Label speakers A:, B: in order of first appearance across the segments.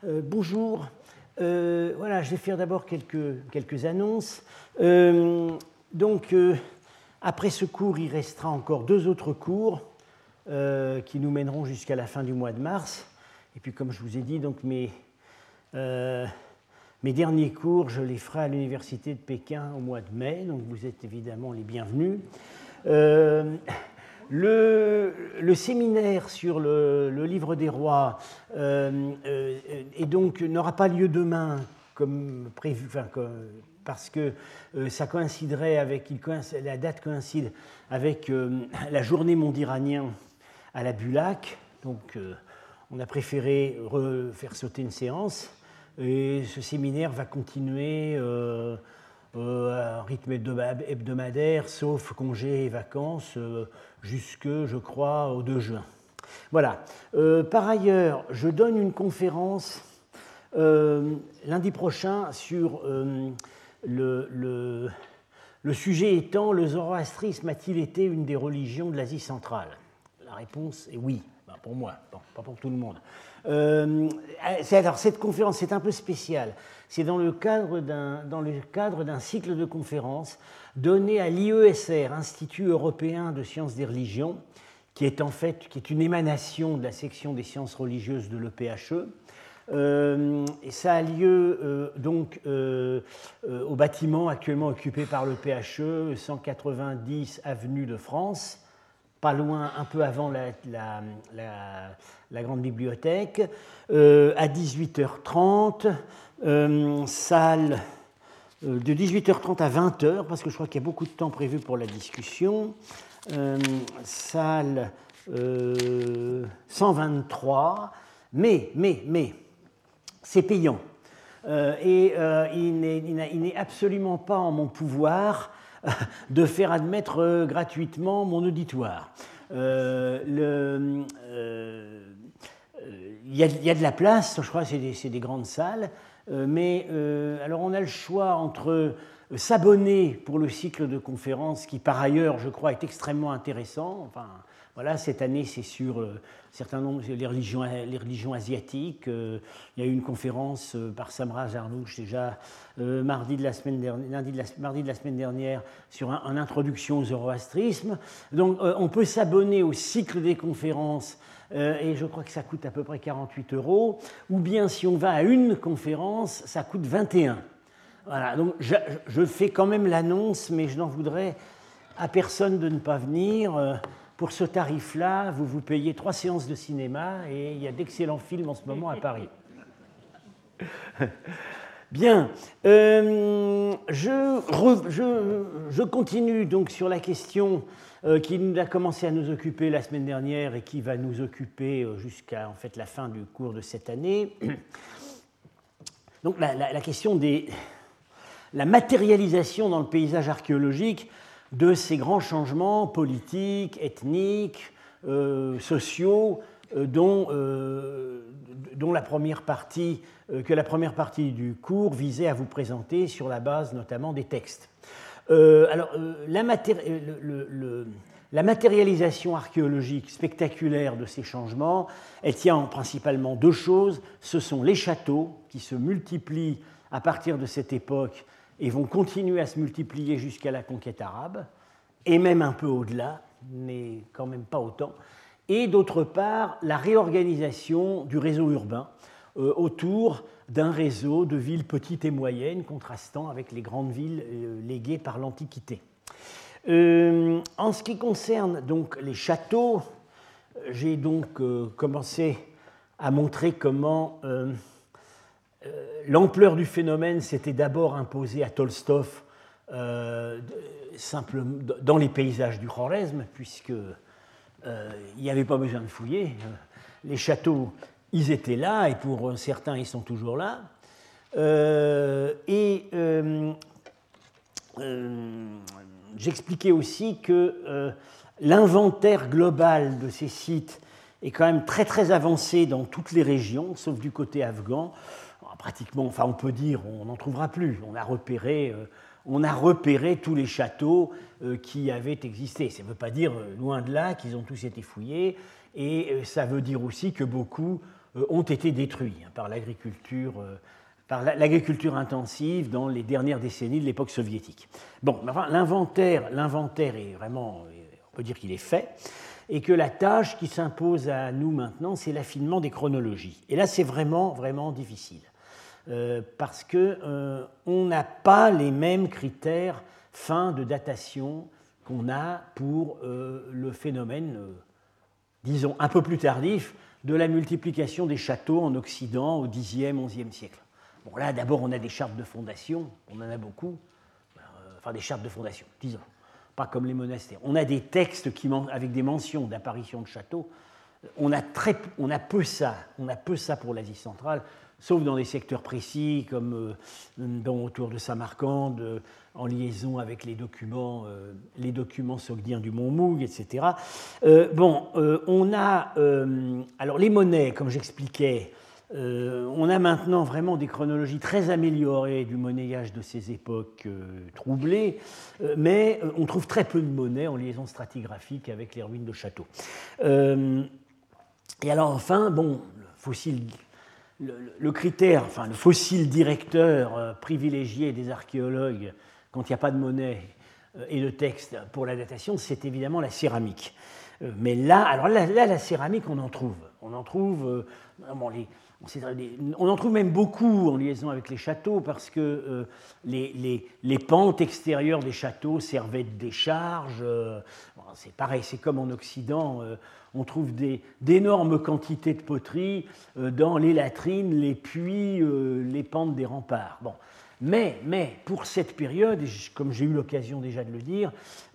A: Bonjour. Voilà, je vais faire d'abord quelques annonces. Après ce cours, il restera encore 2 autres cours qui nous mèneront jusqu'à la fin du mois de mars. Et puis, comme je vous ai dit, donc mes derniers cours, je les ferai à l'Université de Pékin au mois de mai. Donc, vous êtes évidemment les bienvenus. Le séminaire sur le livre des rois n'aura pas lieu demain comme prévu, parce que ça coïnciderait avec, la date coïncide avec la journée monde iranien à la Bulac. Donc on a préféré faire sauter une séance et ce séminaire va continuer à un rythme hebdomadaire, sauf congés et vacances, jusque, je crois, au 2 juin. Voilà. Par ailleurs, je donne une conférence lundi prochain sur le sujet étant « Le zoroastrisme a-t-il été une des religions de l'Asie centrale ?» La réponse est oui, pour moi, pas pour tout le monde. Alors, cette conférence, c'est un peu spécial. C'est dans le cadre d'un cycle de conférences donné à l'IESR, Institut européen de sciences des religions, qui est une émanation de la section des sciences religieuses de l'EPHE. Et ça a lieu au bâtiment actuellement occupé par l'EPHE, 190 avenue de France, pas loin, un peu avant la grande bibliothèque, à 18h30, salle de 18h30 à 20h, parce que je crois qu'il y a beaucoup de temps prévu pour la discussion, salle 123, mais, c'est payant. Il n'est absolument pas en mon pouvoir de faire admettre gratuitement mon auditoire. Il y a de la place, je crois que c'est des grandes salles, mais alors on a le choix entre s'abonner pour le cycle de conférences qui, par ailleurs, je crois, est extrêmement intéressant. Enfin, voilà, cette année, c'est sur certains nombres, les religions asiatiques. Il y a eu une conférence par Samra Jarnouch déjà mardi de la semaine dernière sur une introduction au zoroastrisme. Donc, on peut s'abonner au cycle des conférences et je crois que ça coûte à peu près 48 €. Ou bien, si on va à une conférence, ça coûte 21. Voilà, donc je fais quand même l'annonce, mais je n'en voudrais à personne de ne pas venir. Pour ce tarif-là, vous payez 3 séances de cinéma et il y a d'excellents films en ce moment à Paris. Bien, je continue donc sur la question qui a commencé à nous occuper la semaine dernière et qui va nous occuper jusqu'à la fin du cours de cette année. Donc la question de la matérialisation dans le paysage archéologique de ces grands changements politiques, ethniques, sociaux, dont la première partie du cours visait à vous présenter sur la base notamment des textes. La matérialisation archéologique spectaculaire de ces changements, elle tient principalement 2 choses. Ce sont les châteaux qui se multiplient à partir de cette époque et vont continuer à se multiplier jusqu'à la conquête arabe, et même un peu au-delà, mais quand même pas autant. Et d'autre part, la réorganisation du réseau urbain autour d'un réseau de villes petites et moyennes, contrastant avec les grandes villes léguées par l'Antiquité. En ce qui concerne donc les châteaux, j'ai donc commencé à montrer comment l'ampleur du phénomène s'était d'abord imposée à Tolstov simplement dans les paysages du Khwarezm, puisqu'il n'y avait pas besoin de fouiller. Les châteaux, ils étaient là, et pour certains, ils sont toujours là. J'expliquais aussi que l'inventaire global de ces sites est quand même très très avancé dans toutes les régions, sauf du côté afghan. Pratiquement, on peut dire, on n'en trouvera plus. On a repéré tous les châteaux qui avaient existé. Ça ne veut pas dire, loin de là, qu'ils ont tous été fouillés. Et ça veut dire aussi que beaucoup ont été détruits par l'agriculture intensive dans les dernières décennies de l'époque soviétique. Bon, enfin, l'inventaire est vraiment, on peut dire qu'il est fait, et que la tâche qui s'impose à nous maintenant, c'est l'affinement des chronologies. Et là, c'est vraiment, vraiment difficile, parce qu'on n'a pas les mêmes critères fins de datation qu'on a pour le phénomène, disons, un peu plus tardif, de la multiplication des châteaux en Occident au Xe, XIe siècle. Bon, là, d'abord, on a des chartes de fondation, on en a beaucoup, enfin des chartes de fondation, disons, pas comme les monastères. On a des textes avec des mentions d'apparition de châteaux. On a peu ça pour l'Asie centrale, sauf dans des secteurs précis, comme autour de Samarcande, en liaison avec les documents sogdiens du mont Moug, etc. On a... alors, les monnaies, comme j'expliquais, on a maintenant vraiment des chronologies très améliorées du monnayage de ces époques troublées, mais on trouve très peu de monnaies en liaison stratigraphique avec les ruines de châteaux. Et alors, enfin, bon, le fossile directeur privilégié des archéologues quand il n'y a pas de monnaie et de texte pour la datation, c'est évidemment la céramique. Mais là, la céramique, on en trouve. On en trouve même beaucoup en liaison avec les châteaux, parce que les pentes extérieures des châteaux servaient de décharge. C'est pareil, c'est comme en Occident, on trouve d'énormes quantités de poteries dans les latrines, les puits, les pentes des remparts. Bon. Mais pour cette période, comme j'ai eu l'occasion déjà de le dire,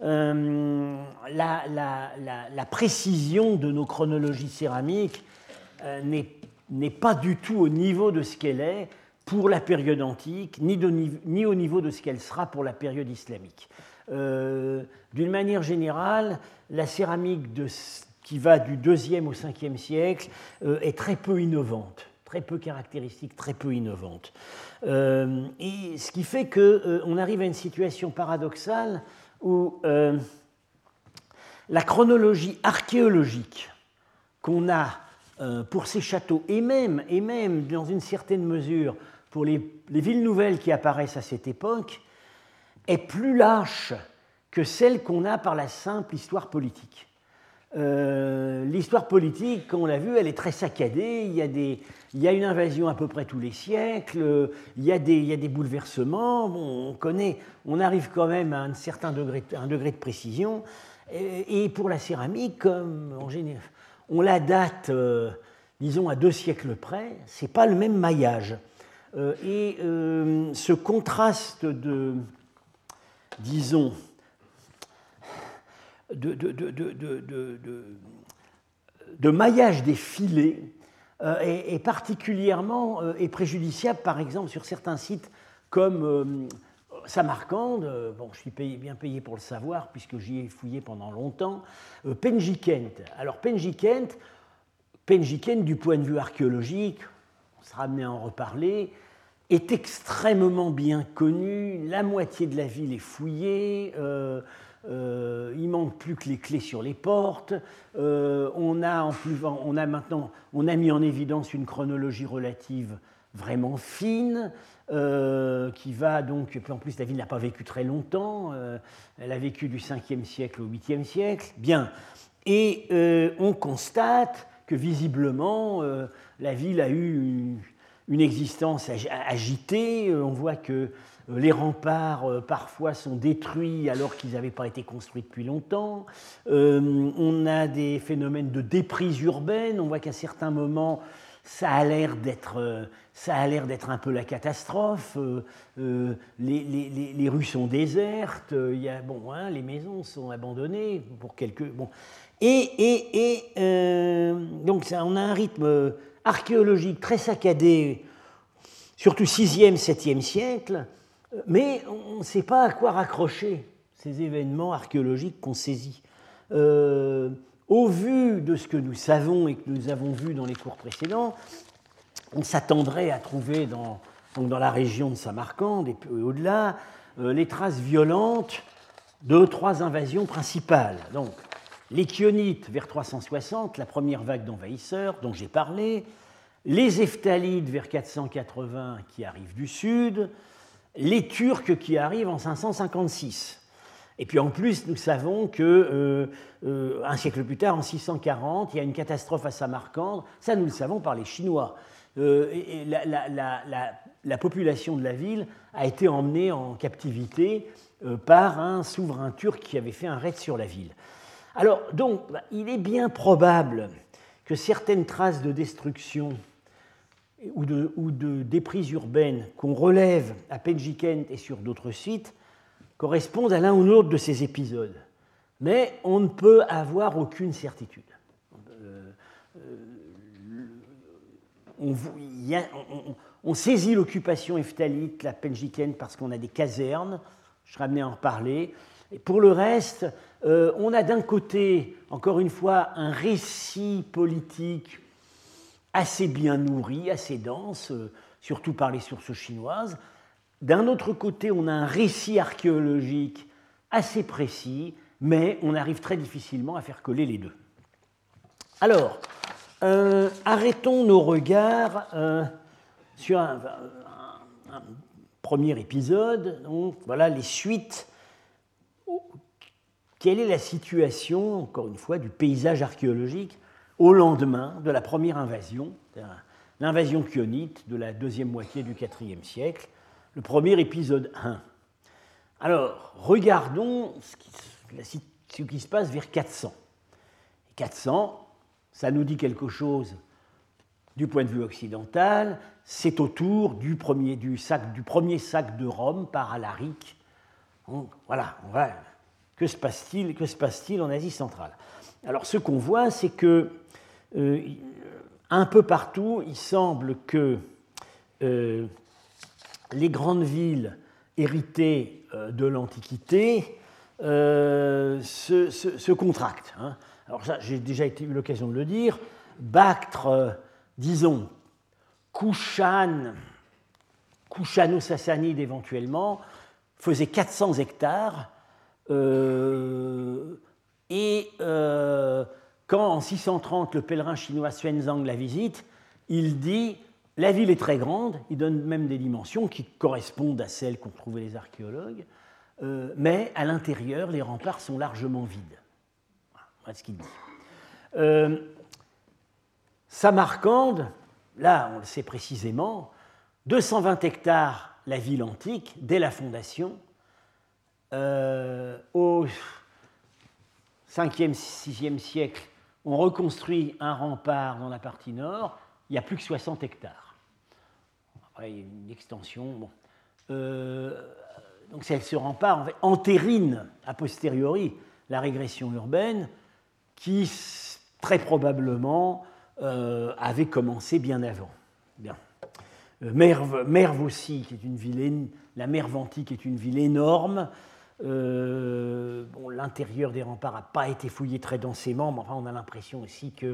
A: la précision de nos chronologies céramiques n'est pas du tout au niveau de ce qu'elle est pour la période antique, ni au niveau de ce qu'elle sera pour la période islamique. D'une manière générale, la céramique qui va du IIe au Ve siècle est très peu innovante, très peu caractéristique, très peu innovante. Et ce qui fait qu'on arrive à une situation paradoxale où la chronologie archéologique qu'on a pour ces châteaux, et même dans une certaine mesure pour les villes nouvelles qui apparaissent à cette époque, est plus lâche que celle qu'on a par la simple histoire politique. L'histoire politique, comme on l'a vu, elle est très saccadée. Il y a une invasion à peu près tous les siècles. Il y a des bouleversements. Bon, on arrive quand même à un certain degré de précision. Et pour la céramique, comme en général, on la date, disons, à 2 siècles près, c'est pas le même maillage. Ce contraste disons, de maillage des filets est particulièrement préjudiciable, par exemple, sur certains sites comme Samarcande. Bon, je suis bien payé pour le savoir, puisque j'y ai fouillé pendant longtemps. Penjikent. Alors, Penjikent, du point de vue archéologique, on sera amené à en reparler, est extrêmement bien connu. La moitié de la ville est fouillée. Il manque plus que les clés sur les portes. On a mis en évidence une chronologie relative vraiment fine, qui va donc. En plus, la ville n'a pas vécu très longtemps. Elle a vécu du 5e siècle au 8e siècle. Bien. Et on constate que visiblement, la ville a eu une existence agitée. On voit que les remparts, parfois, sont détruits alors qu'ils n'avaient pas été construits depuis longtemps. On a des phénomènes de déprise urbaine. On voit qu'à certains moments, ça a l'air d'être un peu la catastrophe. Les rues sont désertes. Les maisons sont abandonnées pour quelques... Bon. Donc, on a un rythme archéologique très saccadé, surtout 6e, 7e siècle, mais on ne sait pas à quoi raccrocher ces événements archéologiques qu'on saisit. Au vu de ce que nous savons et que nous avons vu dans les cours précédents, on s'attendrait à trouver dans la région de Samarcande et au-delà les traces violentes de 3 invasions principales. Donc, les Chionites vers 360, la première vague d'envahisseurs dont j'ai parlé, les Hephthalides vers 480 qui arrivent du sud, les Turcs qui arrivent en 556. Et puis en plus, nous savons que un siècle plus tard, en 640, il y a une catastrophe à Samarcande. Ça, nous le savons par les Chinois. Et la population de la ville a été emmenée en captivité par un souverain turc qui avait fait un raid sur la ville. Alors, donc, il est bien probable que certaines traces de destruction ou de déprise urbaine qu'on relève à Penjikent et sur d'autres sites correspondent à l'un ou l'autre de ces épisodes. Mais on ne peut avoir aucune certitude. On saisit l'occupation hephthalite, la Penjikent, parce qu'on a des casernes, je serai amené à en reparler. Et pour le reste, on a d'un côté, encore une fois, un récit politique assez bien nourri, assez dense, surtout par les sources chinoises. D'un autre côté, on a un récit archéologique assez précis, mais on arrive très difficilement à faire coller les deux. Alors, arrêtons nos regards sur un premier épisode. Donc, voilà les suites. Quelle est la situation, encore une fois, du paysage archéologique au lendemain de la première invasion, l'invasion chionite de la deuxième moitié du IVe siècle, le premier épisode 1. Alors, regardons ce qui se passe vers 400. 400, ça nous dit quelque chose du point de vue occidental, c'est autour du premier sac de Rome par Alaric. Donc, voilà, que se passe-t-il en Asie centrale? Alors, ce qu'on voit, c'est que un peu partout, il semble que les grandes villes héritées de l'Antiquité se contractent. Hein. Alors ça, j'ai déjà eu l'occasion de le dire. Bactre, disons, Kushano-Sassanide éventuellement, faisait 400 hectares. Quand en 630 le pèlerin chinois Xuanzang la visite, il dit la ville est très grande, il donne même des dimensions qui correspondent à celles qu'ont trouvées les archéologues, mais à l'intérieur, les remparts sont largement vides. Voilà ce qu'il dit. Samarcande, là on le sait précisément, 220 hectares la ville antique, dès la fondation. Au 5e, 6e siècle, on reconstruit un rempart dans la partie nord, il n'y a plus que 60 hectares. Après, il y a une extension. Bon. Donc, ce rempart en fait, entérine a posteriori la régression urbaine qui, très probablement, avait commencé bien avant. Bien. Merv aussi, qui est une ville, la Merve antique est une ville énorme. L'intérieur des remparts n'a pas été fouillé très densément, mais enfin, on a l'impression aussi que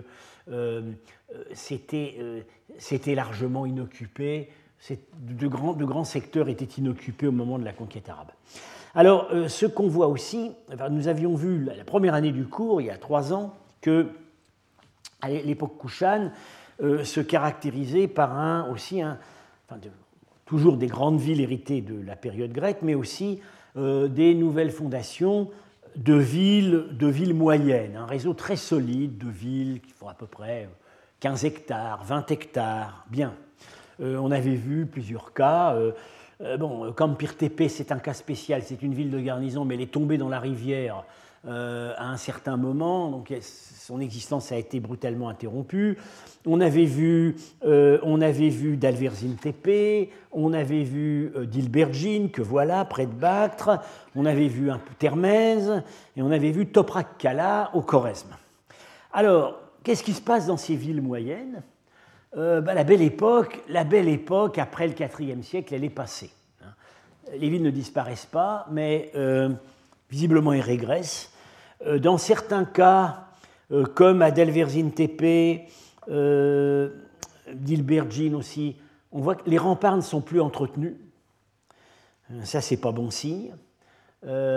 A: c'était largement inoccupé. De grands secteurs étaient inoccupés au moment de la conquête arabe. Alors, ce qu'on voit aussi, nous avions vu la première année du cours, il y a 3 ans, que à l'époque Kushan se caractérisait par toujours des grandes villes héritées de la période grecque, mais aussi des nouvelles fondations de villes moyennes, un réseau très solide de villes qui font à peu près 15 hectares, 20 hectares, bien. On avait vu plusieurs cas. Kampir Tepe, c'est un cas spécial, c'est une ville de garnison, mais elle est tombée dans la rivière à un certain moment, donc son existence a été brutalement interrompue. On avait vu Dalverzin Tepe, on avait vu Dilbergin, que voilà, près de Bactre, on avait vu un peu Termez, et on avait vu Toprak Kala au Khorezm. Alors, qu'est-ce qui se passe dans ces villes moyennes? La belle époque, après le IVe siècle, elle est passée. Les villes ne disparaissent pas, mais visiblement elles régressent. Dans certains cas, comme à Dalverzin Tepe, Dilbergin aussi, on voit que les remparts ne sont plus entretenus. Ça, c'est pas bon signe.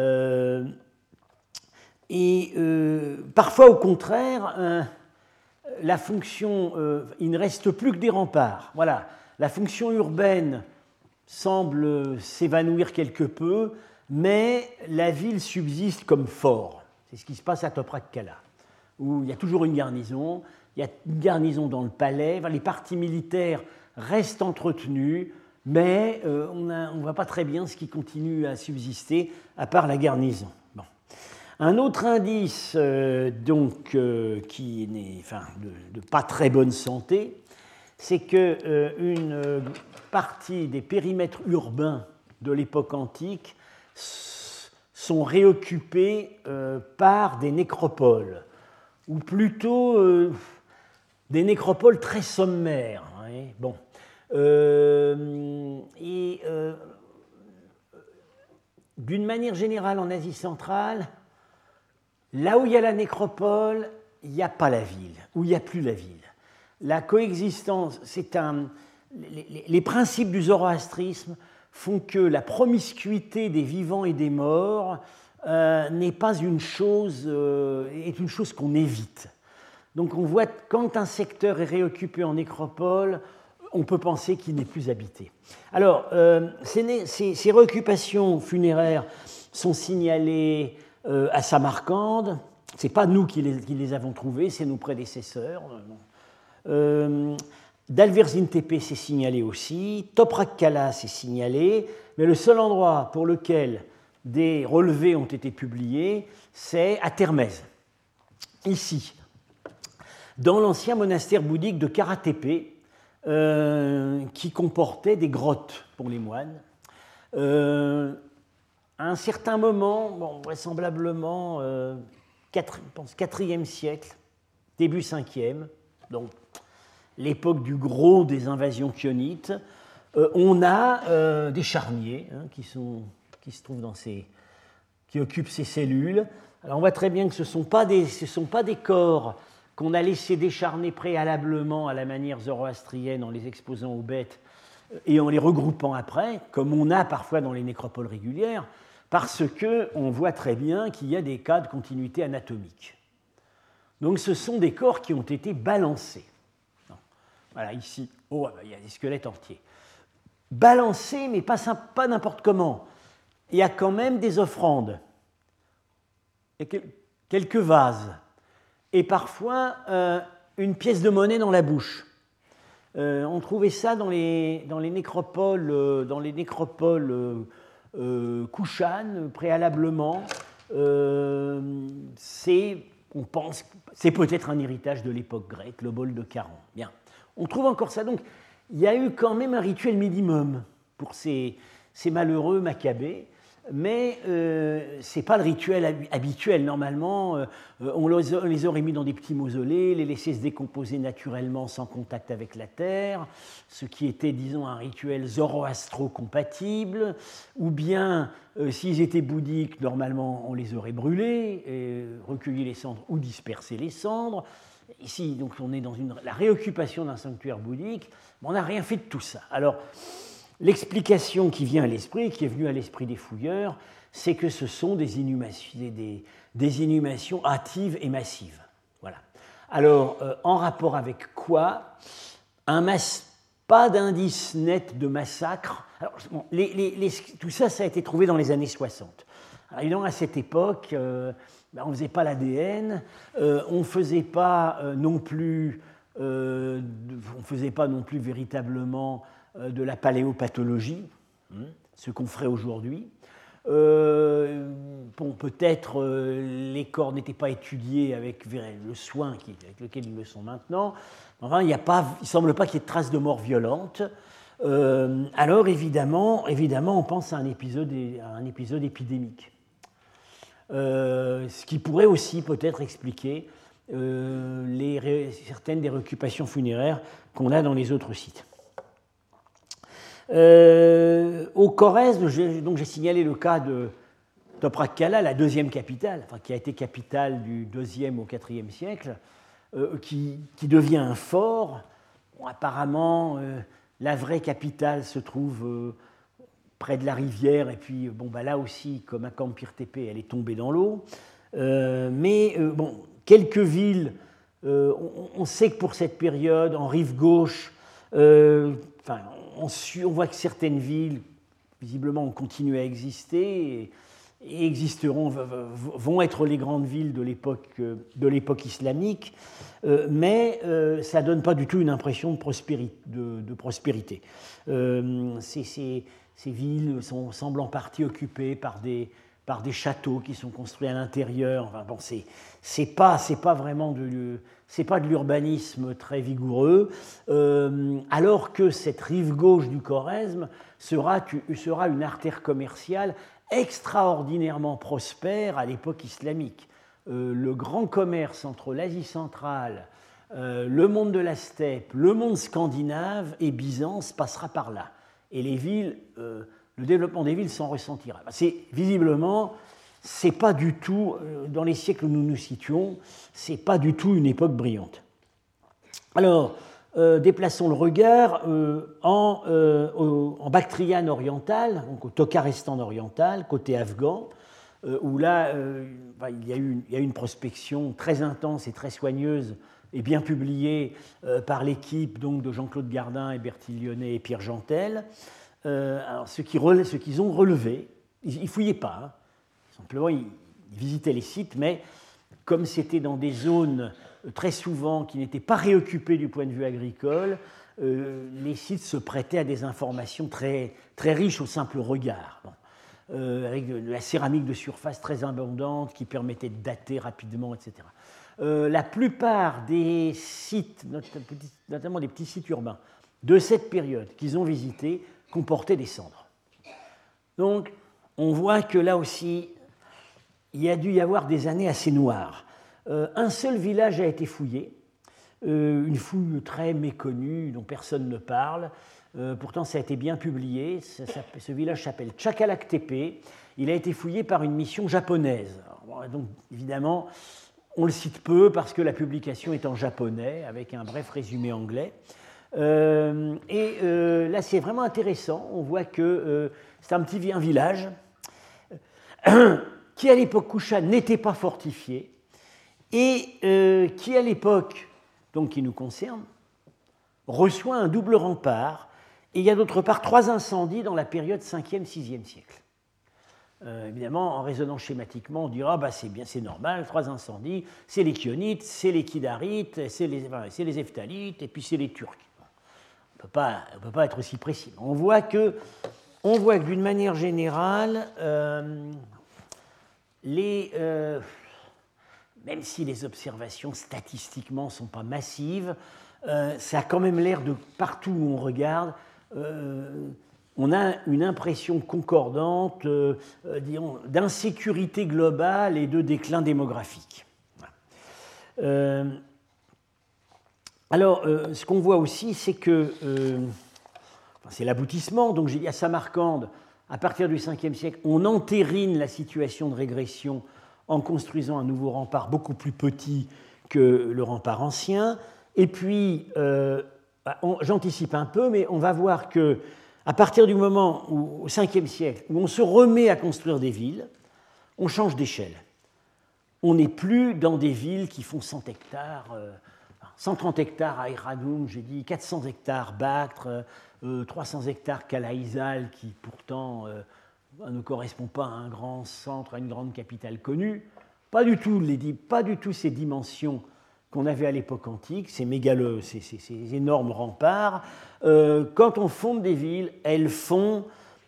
A: Parfois, au contraire, la fonction, il ne reste plus que des remparts. Voilà, la fonction urbaine semble s'évanouir quelque peu, mais la ville subsiste comme fort. C'est ce qui se passe à Toprak-Kala, où il y a toujours une garnison, il y a une garnison dans le palais, les partis militaires restent entretenus, mais on ne voit pas très bien ce qui continue à subsister, à part la garnison. Bon. Un autre indice qui n'est de pas très bonne santé, c'est qu'une partie des périmètres urbains de l'époque antique sont réoccupés par des nécropoles, ou plutôt des nécropoles très sommaires. Hein, bon. D'une manière générale, en Asie centrale, là où il y a la nécropole, il n'y a pas la ville, où il n'y a plus la ville. La coexistence, les principes du zoroastrisme font que la promiscuité des vivants et des morts n'est pas une chose, est une chose qu'on évite. Donc on voit quand un secteur est réoccupé en nécropole, on peut penser qu'il n'est plus habité. Alors, ces réoccupations funéraires sont signalées à Samarcande. Ce n'est pas nous qui les avons trouvées, c'est nos prédécesseurs. Dalverzin Tepe s'est signalé aussi, Toprak-Kala s'est signalé, mais le seul endroit pour lequel des relevés ont été publiés, c'est à Termez, ici, dans l'ancien monastère bouddhique de Karatepe, qui comportait des grottes pour les moines. À un certain moment, vraisemblablement, je pense 4e siècle, début 5e, donc l'époque du gros des invasions chionites, on a des charniers qui se trouvent qui occupent ces cellules. Alors on voit très bien que ce ne sont pas des corps qu'on a laissés décharner préalablement à la manière zoroastrienne en les exposant aux bêtes et en les regroupant après, comme on a parfois dans les nécropoles régulières, parce qu'on voit très bien qu'il y a des cas de continuité anatomique. Donc ce sont des corps qui ont été balancés. Voilà, ici, il y a des squelettes entiers. Balancés, mais pas n'importe comment. Il y a quand même des offrandes, et quelques vases, et parfois une pièce de monnaie dans la bouche. On trouvait ça dans les nécropoles, Kushan, préalablement. On pense c'est peut-être un héritage de l'époque grecque, le bol de Charon. Bien. On trouve encore ça. Donc, il y a eu quand même un rituel minimum pour ces malheureux Maccabées, mais ce n'est pas le rituel habituel. Normalement, on les aurait mis dans des petits mausolées, les laisser se décomposer naturellement sans contact avec la terre, ce qui était, disons, un rituel zoroastro-compatible, ou bien, s'ils étaient bouddhiques, normalement, on les aurait brûlés, recueilli les cendres ou dispersé les cendres. Ici, donc, on est dans la réoccupation d'un sanctuaire bouddhique, mais on n'a rien fait de tout ça. Alors, l'explication qui vient à l'esprit, qui est venue à l'esprit des fouilleurs, c'est que ce sont des inhumations hâtives et massives. Voilà. Alors, en rapport avec quoi? Pas d'indice net de massacre. Alors, bon, tout ça, ça a été trouvé dans les années 60. Alors, évidemment, à cette époque, on ne faisait pas l'ADN, on ne faisait pas non plus véritablement de la paléopathologie, ce qu'on ferait aujourd'hui. Peut-être les corps n'étaient pas étudiés avec le soin avec lequel ils le sont maintenant. Enfin, il ne semble pas qu'il y ait de traces de mort violente. Alors évidemment, on pense à un épisode épidémique. Ce qui pourrait aussi peut-être expliquer certaines des réoccupations funéraires qu'on a dans les autres sites. Au Khorezm, j'ai signalé le cas de Toprak-Kala, la deuxième capitale, qui a été capitale du IIe au IVe siècle, qui devient un fort. Bon, apparemment, la vraie capitale se trouve près de la rivière, et puis là aussi, comme à Kampir Tepe, elle est tombée dans l'eau. Mais quelques villes On sait que pour cette période, en rive gauche, on voit que certaines villes, visiblement, ont continué à exister et existeront, vont être les grandes villes de l'époque islamique, mais ça ne donne pas du tout une impression de prospérité. Ces villes semblent en partie occupées par des châteaux qui sont construits à l'intérieur. Enfin, bon, c'est pas vraiment c'est pas de l'urbanisme très vigoureux, alors que cette rive gauche du Khorezm sera une artère commerciale extraordinairement prospère à l'époque islamique. Le grand commerce entre l'Asie centrale, le monde de la steppe, le monde scandinave et Byzance passera par là. Et les villes, le développement des villes s'en ressentira. Visiblement, c'est pas du tout, dans les siècles où nous nous situons, c'est pas du tout une époque brillante. Alors, déplaçons le regard en Bactriane orientale, donc au Tokarestan oriental, côté afghan, où là, il y a eu une prospection très intense et très soigneuse et bien publiée par l'équipe donc, de Jean-Claude Gardin et Bertil Lyonnais et Pierre Jantel. Alors, ce qu'ils ont relevé, ils ne fouillaient pas, hein. Simplement ils visitaient les sites, mais comme c'était dans des zones très souvent qui n'étaient pas réoccupées du point de vue agricole, les sites se prêtaient à des informations très, très riches au simple regard, avec de la céramique de surface très abondante qui permettait de dater rapidement, etc. La plupart des sites, notamment des petits sites urbains, de cette période qu'ils ont visités, comportaient des cendres. Donc, on voit que là aussi, il y a dû y avoir des années assez noires. Un seul village a été fouillé, une fouille très méconnue dont personne ne parle. Pourtant, ça a été bien publié. Ce village s'appelle Chakalaktepe. Il a été fouillé par une mission japonaise. Alors, donc, évidemment, on le cite peu parce que la publication est en japonais, avec un bref résumé anglais. Là, c'est vraiment intéressant. On voit que c'est un village qui, à l'époque Kushan, n'était pas fortifié et qui, à l'époque donc qui nous concerne, reçoit un double rempart. Et il y a d'autre part 3 incendies dans la période 5e, 6e siècle. Évidemment, en raisonnant schématiquement, on dira c'est normal, 3 incendies, c'est les Chionites, c'est les Kidarites, c'est les Hephthalites, et puis c'est les Turcs. On ne peut pas être aussi précis. On voit que d'une manière générale, même si les observations statistiquement ne sont pas massives, ça a quand même l'air de, partout où on regarde, on a une impression concordante d'insécurité globale et de déclin démographique. Alors, ce qu'on voit aussi, c'est que c'est l'aboutissement. Donc, j'ai dit à Samarcande, à partir du 5e siècle, on entérine la situation de régression en construisant un nouveau rempart beaucoup plus petit que le rempart ancien. Et puis, j'anticipe un peu, mais on va voir que à partir du moment où, au 5e siècle, où on se remet à construire des villes, on change d'échelle. On n'est plus dans des villes qui font 100 hectares, 130 hectares à Eradoum, j'ai dit 400 hectares Bactre, 300 hectares Kalaïzal, qui pourtant ne correspond pas à un grand centre, à une grande capitale connue. Pas du tout ces dimensions qu'on avait à l'époque antique, ces énormes remparts. Quand on fonde des villes, elles font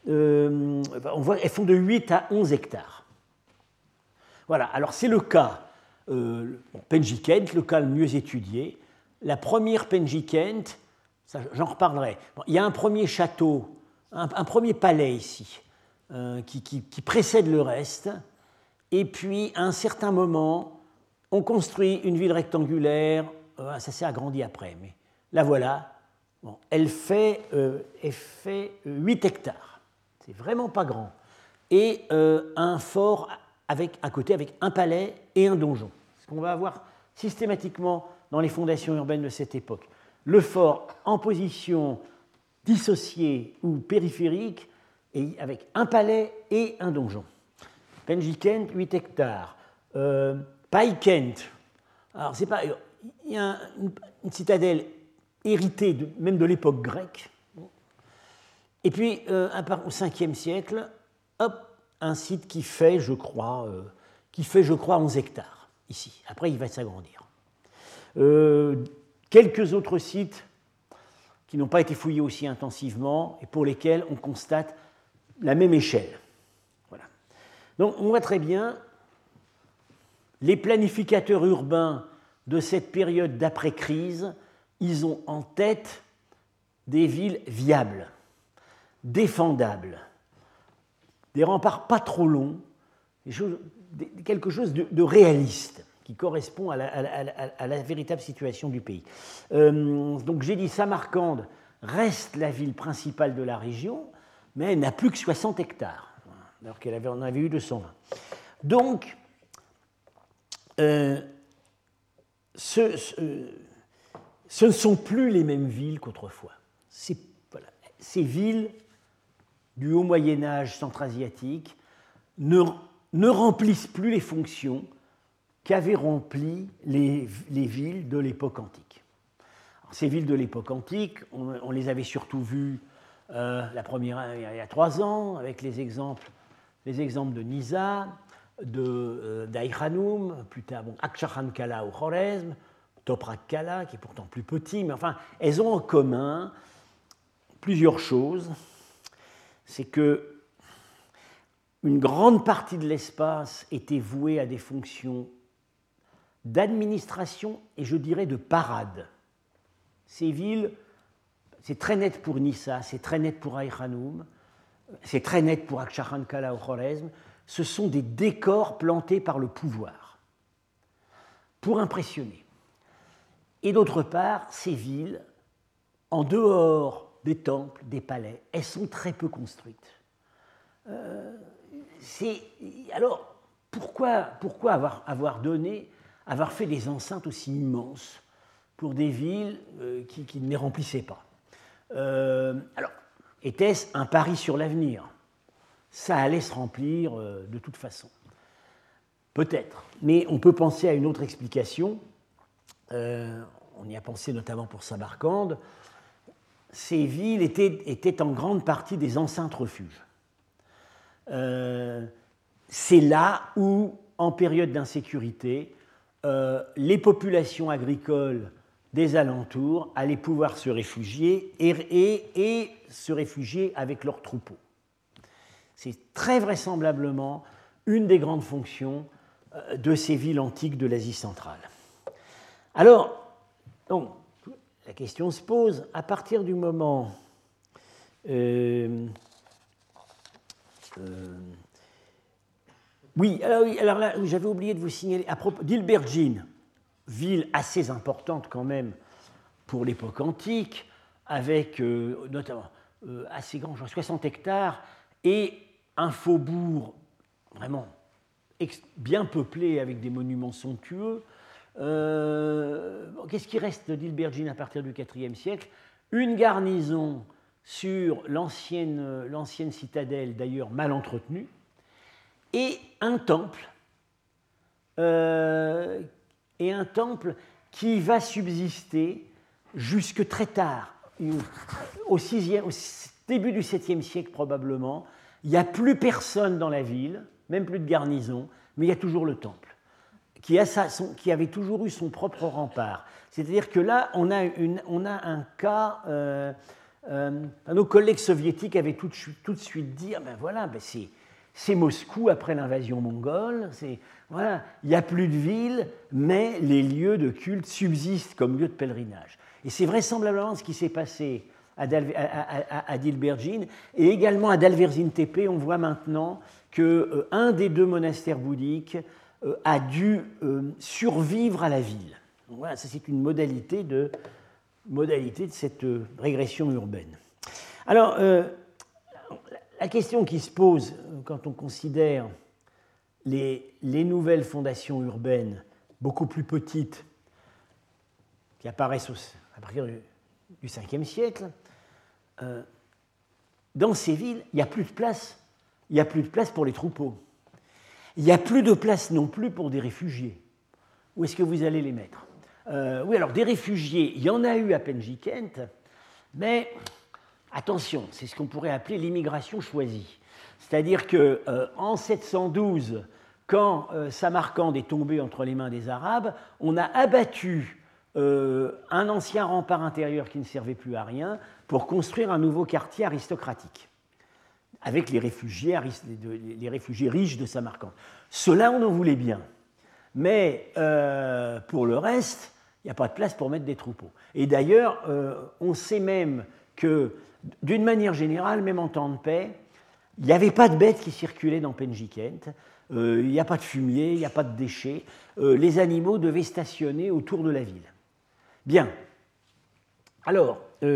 A: de 8 à 11 hectares. Voilà, alors c'est le cas Penjikent, le cas le mieux étudié. La première Penjikent, j'en reparlerai. Bon, il y a un premier château, un premier palais ici, qui précède le reste. Et puis, à un certain moment, on construit une ville rectangulaire. Ça s'est agrandi après, mais la voilà. Bon, elle fait 8 hectares. C'est vraiment pas grand. Et un fort à côté avec un palais et un donjon. Ce qu'on va avoir systématiquement dans les fondations urbaines de cette époque. Le fort en position dissociée ou périphérique, et avec un palais et un donjon. Penjikent, 8 hectares. Paikent, alors il y a une citadelle héritée même de l'époque grecque. Et puis, au 5e siècle, hop, un site qui fait, je crois, 11 hectares, ici. Après, il va s'agrandir. Quelques autres sites qui n'ont pas été fouillés aussi intensivement et pour lesquels on constate la même échelle. Voilà. Donc, on voit très bien les planificateurs urbains de cette période d'après-crise, ils ont en tête des villes viables, défendables, des remparts pas trop longs, quelque chose de réaliste qui correspond à la véritable situation du pays. Donc j'ai dit Samarcande reste la ville principale de la région, mais elle n'a plus que 60 hectares, alors qu'elle en avait eu 220. Donc, ce ne sont plus les mêmes villes qu'autrefois. Ces villes du Haut Moyen-Âge centra-asiatique ne remplissent plus les fonctions qu'avaient remplies les villes de l'époque antique. Alors, ces villes de l'époque antique, on les avait surtout vues la première il y a 3 ans, avec les exemples de Nisa, d'Aïkhanoum, plus tard Akshakhan-Kala au Khorezm, Toprak-Kala, qui est pourtant plus petit, mais enfin, elles ont en commun plusieurs choses. C'est que une grande partie de l'espace était vouée à des fonctions d'administration et je dirais de parade. Ces villes, c'est très net pour Nissa, c'est très net pour Aïkhanoum, c'est très net pour Akshakhan-Kala au Khorezm. Ce sont des décors plantés par le pouvoir pour impressionner. Et d'autre part, ces villes, en dehors des temples, des palais, elles sont très peu construites. Alors, pourquoi avoir fait des enceintes aussi immenses pour des villes qui ne les remplissaient pas? Alors, était-ce un pari sur l'avenir? Ça allait se remplir de toute façon. Peut-être. Mais on peut penser à une autre explication. On y a pensé notamment pour Samarcande. Ces villes étaient en grande partie des enceintes refuges. C'est là où, en période d'insécurité, les populations agricoles des alentours allaient pouvoir se réfugier et se réfugier avec leurs troupeaux. C'est très vraisemblablement une des grandes fonctions de ces villes antiques de l'Asie centrale. Alors, donc, la question se pose, à partir du moment... oui, alors là, j'avais oublié de vous signaler, à propos d'Ilbergine, ville assez importante quand même pour l'époque antique, avec notamment assez grand, genre 60 hectares, et un faubourg vraiment bien peuplé avec des monuments somptueux. Qu'est-ce qui reste d'Ilbergine à partir du IVe siècle? Une garnison sur l'ancienne citadelle, d'ailleurs mal entretenue, et un temple qui va subsister jusque très tard, au début du VIIe siècle probablement. Il n'y a plus personne dans la ville, même plus de garnison, mais il y a toujours le temple, qui avait toujours eu son propre rempart. C'est-à-dire que là, on a un cas... nos collègues soviétiques avaient tout de suite dit, ben voilà, c'est Moscou après l'invasion mongole, voilà, il n'y a plus de ville, mais les lieux de culte subsistent comme lieux de pèlerinage. Et c'est vraisemblablement ce qui s'est passé à Dilbergine, et également à Dalverzin Tepe. On voit maintenant qu'un des 2 monastères bouddhiques a dû survivre à la ville. Donc voilà, ça c'est une modalité de cette régression urbaine. Alors, la question qui se pose quand on considère les nouvelles fondations urbaines beaucoup plus petites qui apparaissent à partir du Ve siècle, dans ces villes, il n'y a plus de place. Il n'y a plus de place pour les troupeaux. Il n'y a plus de place non plus pour des réfugiés. Où est-ce que vous allez les mettre? Oui, alors des réfugiés, il y en a eu à Penjikent, mais attention, c'est ce qu'on pourrait appeler l'immigration choisie. C'est-à-dire qu'en 712, quand Samarcande est tombé entre les mains des Arabes, on a abattu un ancien rempart intérieur qui ne servait plus à rien pour construire un nouveau quartier aristocratique, avec les réfugiés riches de Samarcande. Cela, on en voulait bien. Mais pour le reste, il n'y a pas de place pour mettre des troupeaux. Et d'ailleurs, on sait même que, d'une manière générale, même en temps de paix, il n'y avait pas de bêtes qui circulaient dans Penjikent, il n'y a pas de fumier, il n'y a pas de déchets. Les animaux devaient stationner autour de la ville. Bien. Alors,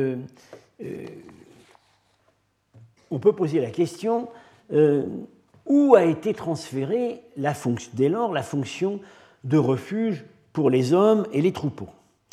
A: on peut poser la question, où a été transférée dès lors la fonction de refuge pour les hommes et les troupeaux?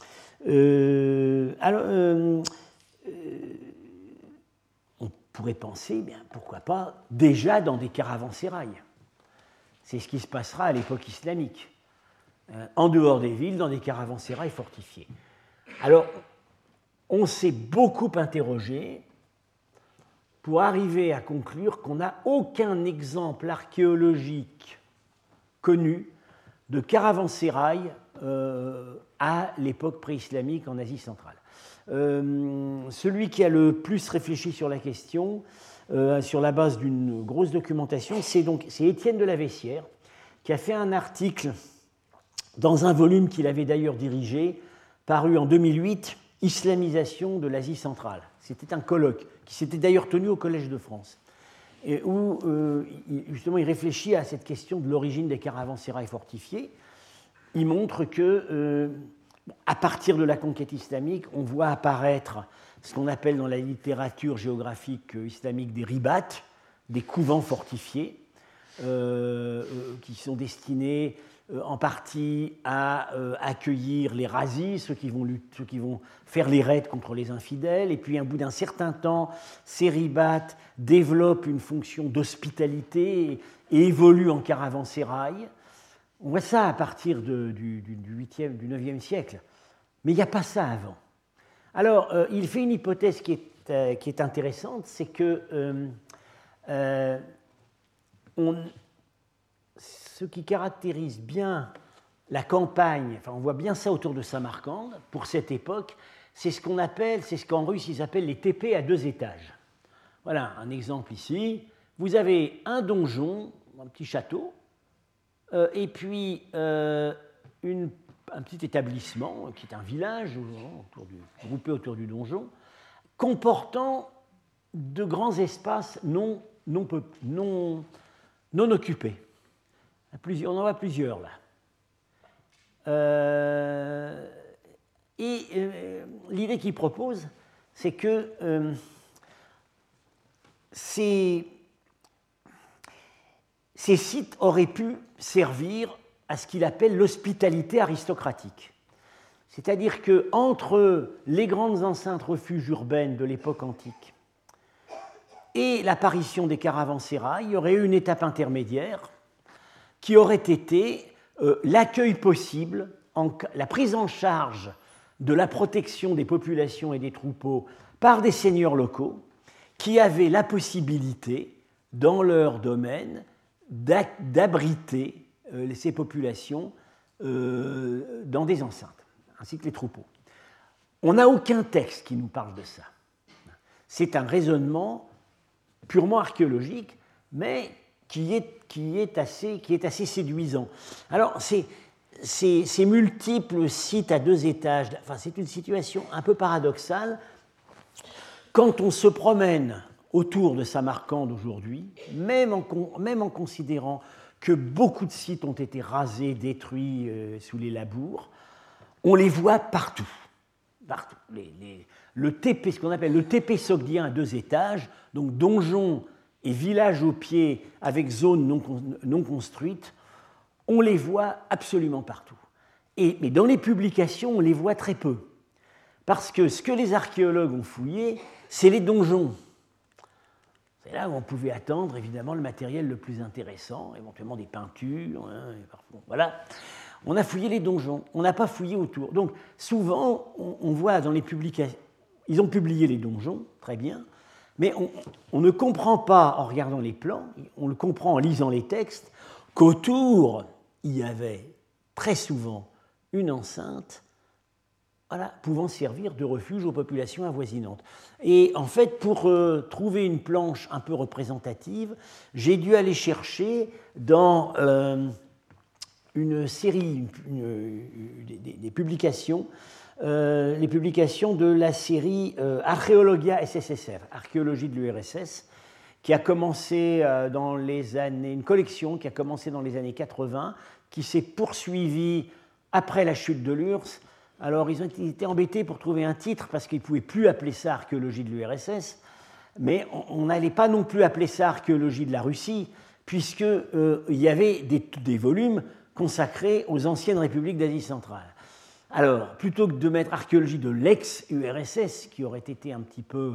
A: On pourrait penser, bien, pourquoi pas, déjà dans des caravansérails. C'est ce qui se passera à l'époque islamique, en dehors des villes, dans des caravansérails fortifiés. Alors, on s'est beaucoup interrogé pour arriver à conclure qu'on n'a aucun exemple archéologique connu de caravansérail à l'époque préislamique en Asie centrale. Celui qui a le plus réfléchi sur la question, sur la base d'une grosse documentation, c'est Étienne de la Vessière, qui a fait un article dans un volume qu'il avait d'ailleurs dirigé, paru en 2008, Islamisation de l'Asie centrale. C'était un colloque qui s'était d'ailleurs tenu au Collège de France, et où justement il réfléchit à cette question de l'origine des caravansérails fortifiés. Il montre que, à partir de la conquête islamique, on voit apparaître ce qu'on appelle dans la littérature géographique islamique des ribats, des couvents fortifiés, qui sont destinés en partie à accueillir les razis, ceux qui vont faire les raids contre les infidèles, et puis au bout d'un certain temps, ces ribats développent une fonction d'hospitalité et évoluent en caravansérail. On voit ça à partir du 9e siècle, mais il n'y a pas ça avant. Alors, il fait une hypothèse qui est intéressante, c'est que ce qui caractérise bien la campagne, enfin on voit bien ça autour de Samarcande, pour cette époque, c'est ce qu'en russe ils appellent les tépées à 2 étages. Voilà un exemple ici. Vous avez un donjon, un petit château, et puis un petit établissement qui est un village groupé autour du donjon, comportant de grands espaces non occupés. On en voit plusieurs là. L'idée qu'il propose, c'est que ces sites auraient pu servir à ce qu'il appelle l'hospitalité aristocratique. C'est-à-dire qu'entre les grandes enceintes refuges urbaines de l'époque antique et l'apparition des caravansérails, il y aurait eu une étape intermédiaire qui aurait été l'accueil possible, la prise en charge de la protection des populations et des troupeaux par des seigneurs locaux qui avaient la possibilité, dans leur domaine, d'abriter ces populations dans des enceintes, ainsi que les troupeaux. On n'a aucun texte qui nous parle de ça. C'est un raisonnement purement archéologique, mais qui est assez séduisant. Alors, ces multiples sites à 2 étages, enfin, c'est une situation un peu paradoxale. Quand on se promène autour de Samarcande aujourd'hui, même en considérant que beaucoup de sites ont été rasés, détruits sous les labours, on les voit partout. Partout. Ce qu'on appelle le TP sogdien à 2 étages, donc donjon et village au pied avec zones non construites, on les voit absolument partout. Mais dans les publications, on les voit très peu. Parce que ce que les archéologues ont fouillé, c'est les donjons. C'est là où on pouvait attendre, évidemment, le matériel le plus intéressant, éventuellement des peintures. Voilà. On a fouillé les donjons, on n'a pas fouillé autour. Donc souvent, on voit dans les publications, ils ont publié les donjons, très bien, mais on ne comprend pas en regardant les plans, on le comprend en lisant les textes, qu'autour, il y avait très souvent une enceinte, voilà, pouvant servir de refuge aux populations avoisinantes. Et en fait, pour trouver une planche un peu représentative, j'ai dû aller chercher dans une série, des publications, les publications de la série Archéologia SSSR, Archéologie de l'URSS, qui a commencé dans les années, une collection qui a commencé dans les années 80, qui s'est poursuivie après la chute de l'URSS. Alors, ils ont été embêtés pour trouver un titre parce qu'ils ne pouvaient plus appeler ça Archéologie de l'URSS, mais on n'allait pas non plus appeler ça Archéologie de la Russie, puisqu'il y avait des volumes consacrés aux anciennes républiques d'Asie centrale. Alors, plutôt que de mettre Archéologie de l'ex-URSS, qui aurait été un petit peu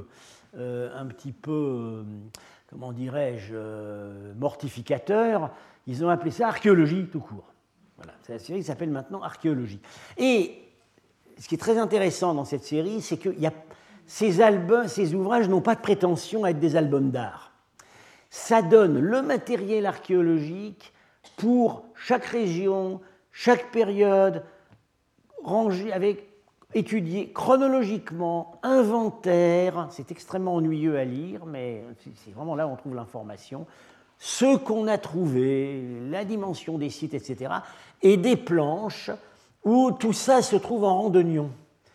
A: comment dirais-je, mortificateur, ils ont appelé ça Archéologie tout court. Voilà, c'est la série qui s'appelle maintenant Archéologie. Et ce qui est très intéressant dans cette série, c'est que ces ouvrages n'ont pas de prétention à être des albums d'art. Ça donne le matériel archéologique pour chaque région, chaque période, rangé étudié chronologiquement, inventaire, c'est extrêmement ennuyeux à lire, mais c'est vraiment là où on trouve l'information, ce qu'on a trouvé, la dimension des sites, etc., et des planches où tout ça se trouve en rang d'oignon.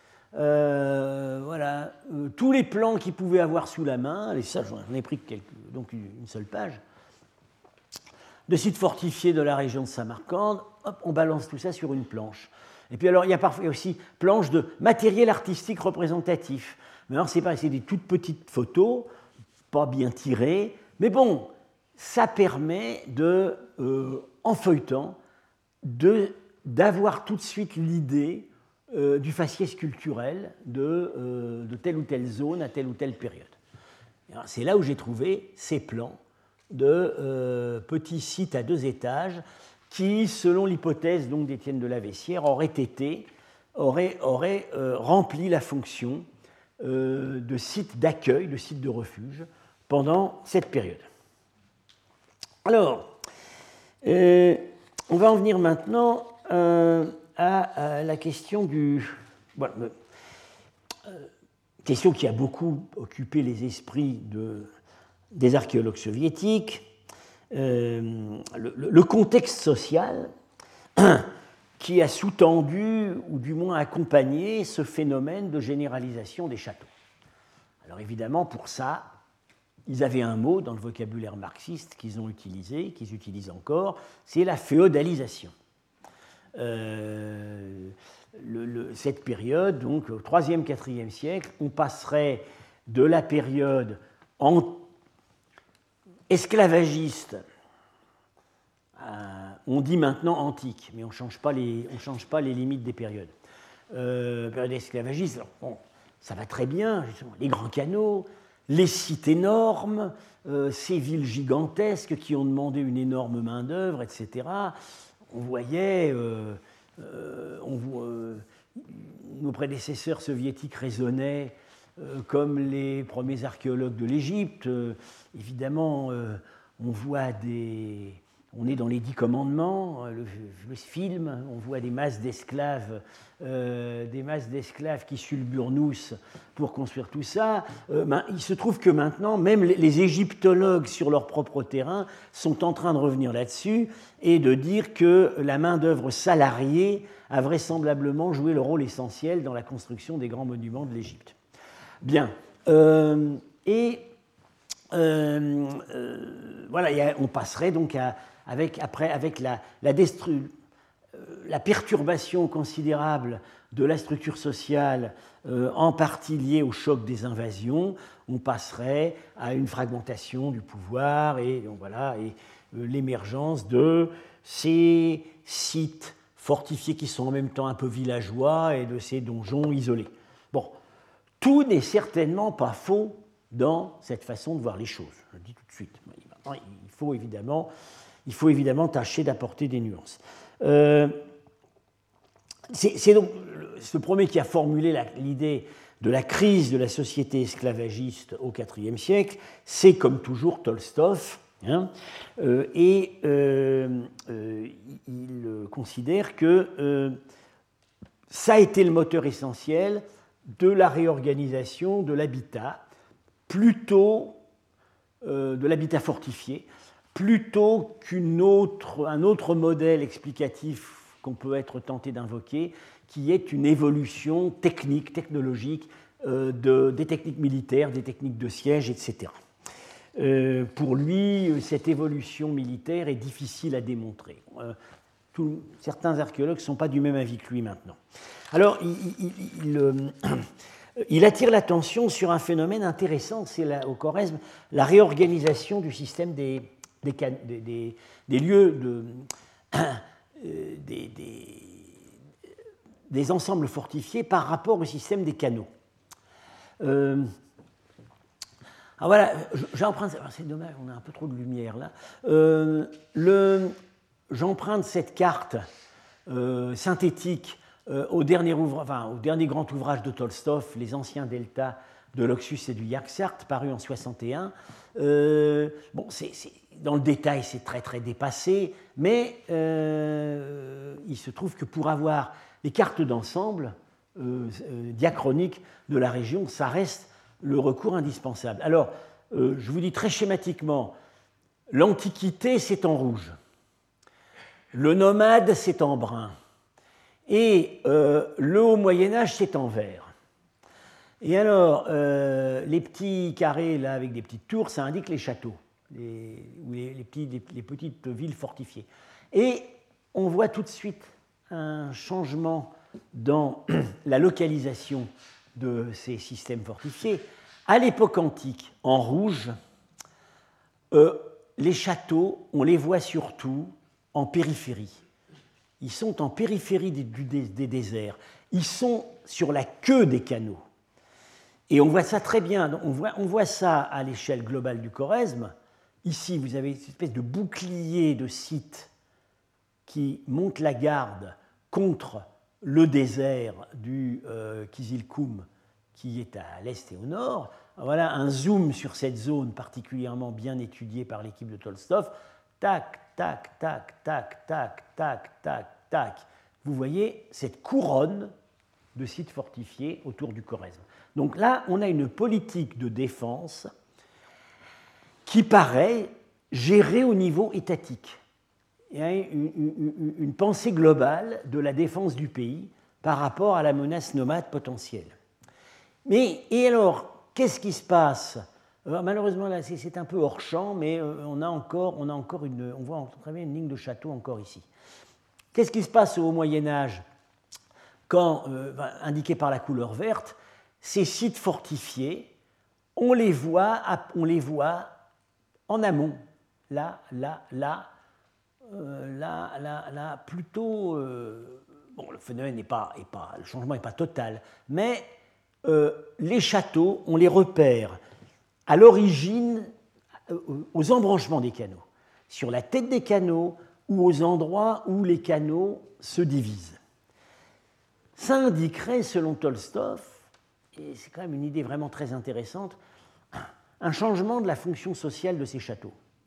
A: Voilà, tous les plans qu'ils pouvaient avoir sous la main, et ça j'en ai pris donc une seule page, de sites fortifiés de la région de Samarcande, hop, on balance tout ça sur une planche. Et puis alors il y a parfois aussi planches de matériel artistique représentatif. Mais alors c'est des toutes petites photos, pas bien tirées, mais bon, ça permet de, en feuilletant, d'avoir tout de suite l'idée du faciès culturel de telle ou telle zone à telle ou telle période. C'est là où j'ai trouvé ces plans de petits sites à 2 étages qui, selon l'hypothèse d'Étienne de la Vessière, auraient rempli la fonction de site d'accueil, de site de refuge pendant cette période. Alors, on va en venir maintenant à la question question qui a beaucoup occupé les esprits des archéologues soviétiques, le contexte social qui a sous-tendu ou du moins accompagné ce phénomène de généralisation des châteaux. Alors évidemment, pour ça, ils avaient un mot dans le vocabulaire marxiste qu'ils ont utilisé, qu'ils utilisent encore, c'est la féodalisation. Cette période, donc au IIIe, IVe siècle, on passerait de la période esclavagiste, on dit maintenant antique, mais on ne change pas les limites des périodes. Période esclavagiste, alors, bon, ça va très bien, justement, les grands canaux, les sites énormes, ces villes gigantesques qui ont demandé une énorme main-d'œuvre, etc. On voyait, nos prédécesseurs soviétiques raisonnaient comme les premiers archéologues de l'Égypte. Évidemment, on est dans les 10 commandements, le film, on voit des masses d'esclaves qui suent le burnous pour construire tout ça. Il se trouve que maintenant, même les égyptologues sur leur propre terrain sont en train de revenir là-dessus et de dire que la main-d'œuvre salariée a vraisemblablement joué le rôle essentiel dans la construction des grands monuments de l'Égypte. Bien. Voilà, on passerait donc avec la perturbation considérable de la structure sociale, en partie liée au choc des invasions, on passerait à une fragmentation du pouvoir et, donc voilà, l'émergence de ces sites fortifiés qui sont en même temps un peu villageois et de ces donjons isolés. Bon, tout n'est certainement pas faux dans cette façon de voir les choses, je le dis tout de suite. Il faut évidemment tâcher d'apporter des nuances. c'est donc ce premier qui a formulé l'idée de la crise de la société esclavagiste au IVe siècle, c'est comme toujours Tolstov, hein, et il considère que ça a été le moteur essentiel de la réorganisation de l'habitat, plutôt de l'habitat fortifié, plutôt qu'un autre modèle explicatif qu'on peut être tenté d'invoquer, qui est une évolution technique, technologique, des techniques militaires, des techniques de siège, etc. Pour lui, cette évolution militaire est difficile à démontrer. Certains archéologues ne sont pas du même avis que lui maintenant. Alors, il attire l'attention sur un phénomène intéressant, c'est au Khwarezm, la réorganisation du système des lieux des ensembles fortifiés par rapport au système des canaux. Alors voilà, j'emprunte, c'est dommage, on a un peu trop de lumière là. J'emprunte cette carte synthétique au dernier grand ouvrage de Tolstov, Les anciens deltas de l'Oxus et du Yaxart, paru en 1961. Bon, dans le détail, c'est très très dépassé, mais il se trouve que pour avoir les cartes d'ensemble diachroniques de la région, ça reste le recours indispensable. Alors, je vous dis très schématiquement, l'Antiquité, c'est en rouge, le nomade, c'est en brun, et le Haut Moyen-Âge, c'est en vert. Et alors, les petits carrés là, avec des petites tours, ça indique les châteaux, les petites villes fortifiées. Et on voit tout de suite un changement dans la localisation de ces systèmes fortifiés. À l'époque antique, en rouge, les châteaux, on les voit surtout en périphérie. Ils sont en périphérie des déserts. Ils sont sur la queue des canaux. Et on voit ça très bien. On voit ça à l'échelle globale du Khwarezm. Ici, vous avez une espèce de bouclier de sites qui monte la garde contre le désert du Kizilkoum, qui est à l'est et au nord. Voilà un zoom sur cette zone particulièrement bien étudiée par l'équipe de Tolstov. Tac, tac, tac, tac, tac, tac, tac, tac. Vous voyez cette couronne de sites fortifiés autour du Khwarezm. Donc là, on a une politique de défense qui paraît gérée au niveau étatique. Il y a une pensée globale de la défense du pays par rapport à la menace nomade potentielle. Et alors, qu'est-ce qui se passe? Malheureusement, là, c'est un peu hors champ, mais on voit très bien une ligne de château encore ici. Qu'est-ce qui se passe au Moyen-Âge quand, indiqué par la couleur verte, ces sites fortifiés, on les voit en amont, là, plutôt. Bon, le phénomène le changement n'est pas total, mais les châteaux, on les repère à l'origine, aux embranchements des canaux, sur la tête des canaux ou aux endroits où les canaux se divisent. Ça indiquerait, selon Tolstov, et c'est quand même une idée vraiment très intéressante, un changement de la fonction sociale de ces châteaux.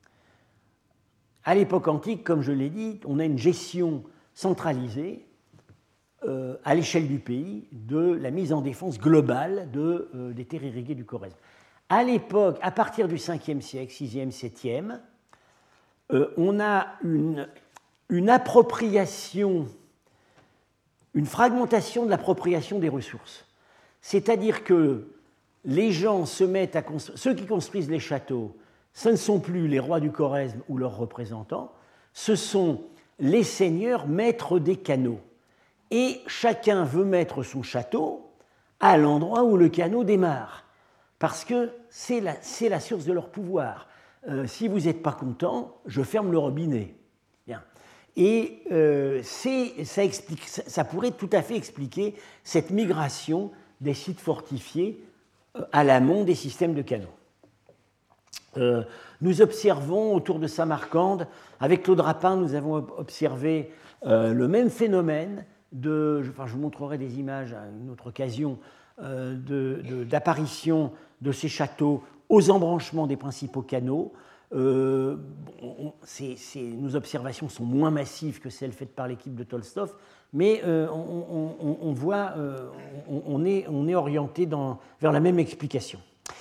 A: À l'époque antique, comme je l'ai dit, on a une gestion centralisée à l'échelle du pays de la mise en défense globale des terres irriguées du Khwarezm. À l'époque, à partir du 5e siècle, 6e, 7e, on a une appropriation, une fragmentation de l'appropriation des ressources. C'est-à-dire que les gens se mettent à construire, ceux qui construisent les châteaux, ce ne sont plus les rois du Khwarezm ou leurs représentants, ce sont les seigneurs maîtres des canaux. Et chacun veut mettre son château à l'endroit où le canot démarre, parce que c'est la source de leur pouvoir. Si vous n'êtes pas content, je ferme le robinet. Bien. Et ça pourrait tout à fait expliquer cette migration des sites fortifiés à l'amont des systèmes de canaux. Nous observons autour de Samarcande, avec Claude Rapin, nous avons observé le même phénomène je vous montrerai des images à une autre occasion, d'apparition de ces châteaux aux embranchements des principaux canaux. Nos observations sont moins massives que celles faites par l'équipe de Tolstov, mais on voit, on est orienté vers la même explication.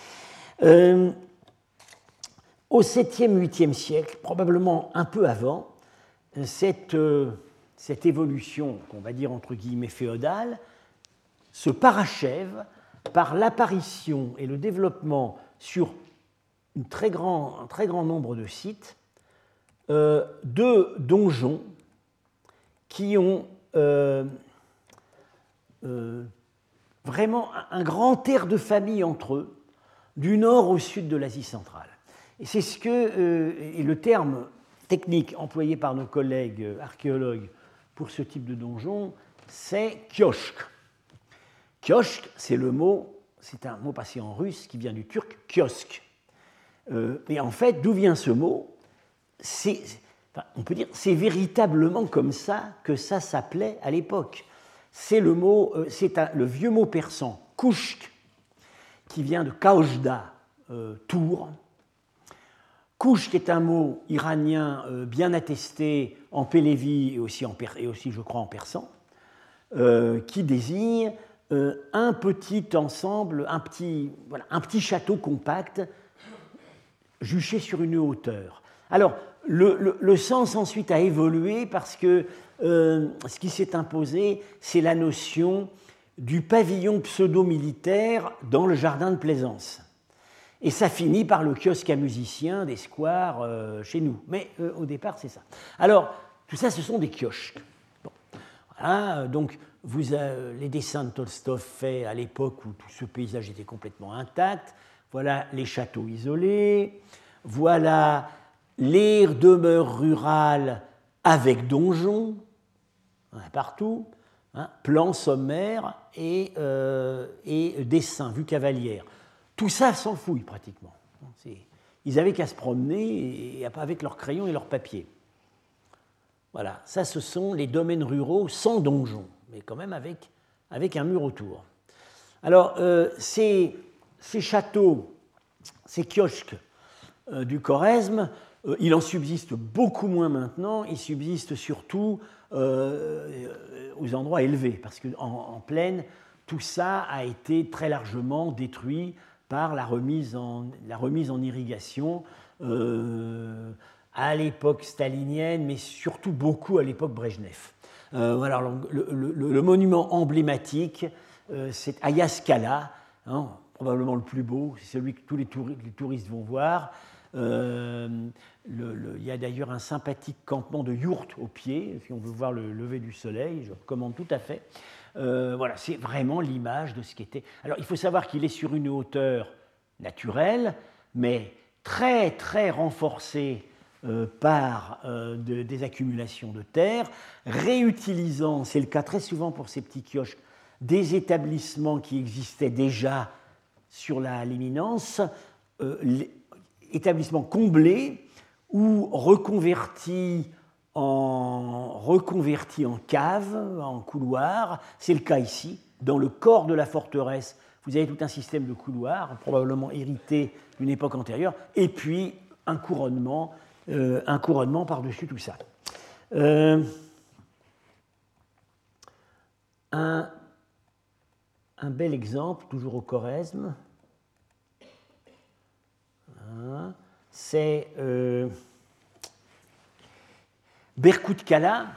A: Au 7e, 8e siècle, probablement un peu avant, cette évolution, qu'on va dire entre guillemets féodale, se parachève par l'apparition et le développement sur un très grand nombre de sites de donjons qui ont vraiment un grand air de famille entre eux, du nord au sud de l'Asie centrale. Et c'est ce que et le terme technique employé par nos collègues archéologues pour ce type de donjon, c'est kiosk. Kiosk, c'est un mot passé en russe qui vient du turc kiosque. Et en fait, d'où vient ce mot? On peut dire c'est véritablement comme ça que ça s'appelait à l'époque. C'est le vieux mot persan, kushk, qui vient de kaojda, tour. Kushk est un mot iranien bien attesté en Pélévi et aussi, je crois, en persan, qui désigne un petit ensemble, un petit château compact juché sur une hauteur. Alors, le sens ensuite a évolué parce que ce qui s'est imposé, c'est la notion du pavillon pseudo-militaire dans le jardin de plaisance. Et ça finit par le kiosque à musiciens des squares chez nous. Mais au départ, c'est ça. Alors, tout ça, ce sont des kiosques. Bon. Voilà, donc, les dessins de Tolstov faits à l'époque où tout ce paysage était complètement intact. Voilà les châteaux isolés. Voilà les demeures rurales avec donjons, partout, plans sommaires et dessins, vues cavalières. Tout ça s'enfouille pratiquement. Ils avaient qu'à se promener avec leurs crayons et leurs papiers. Voilà, ça ce sont les domaines ruraux sans donjon, mais quand même avec un mur autour. Alors, ces châteaux, ces kiosques du Khorezm, il en subsiste beaucoup moins maintenant, il subsiste surtout aux endroits élevés, parce qu'en plaine, tout ça a été très largement détruit par la remise en irrigation à l'époque stalinienne, mais surtout beaucoup à l'époque Brejnev. Voilà, le monument emblématique, c'est Ayaskala, probablement le plus beau, c'est celui que tous les touristes vont voir. Il y a d'ailleurs un sympathique campement de yourtes au pied, si on veut voir le lever du soleil, je recommande tout à fait. Voilà, c'est vraiment l'image de ce qu'était. Alors, il faut savoir qu'il est sur une hauteur naturelle, mais très, très renforcée par des accumulations de terre, réutilisant, c'est le cas très souvent pour ces petits kiosques, des établissements qui existaient déjà sur l'éminence, établissements comblés ou reconvertis en cave, en couloir. C'est le cas ici. Dans le corps de la forteresse, vous avez tout un système de couloirs, probablement hérité d'une époque antérieure, et puis un couronnement par-dessus tout ça. Un bel exemple, toujours au Khorezm, c'est Berkut Kala.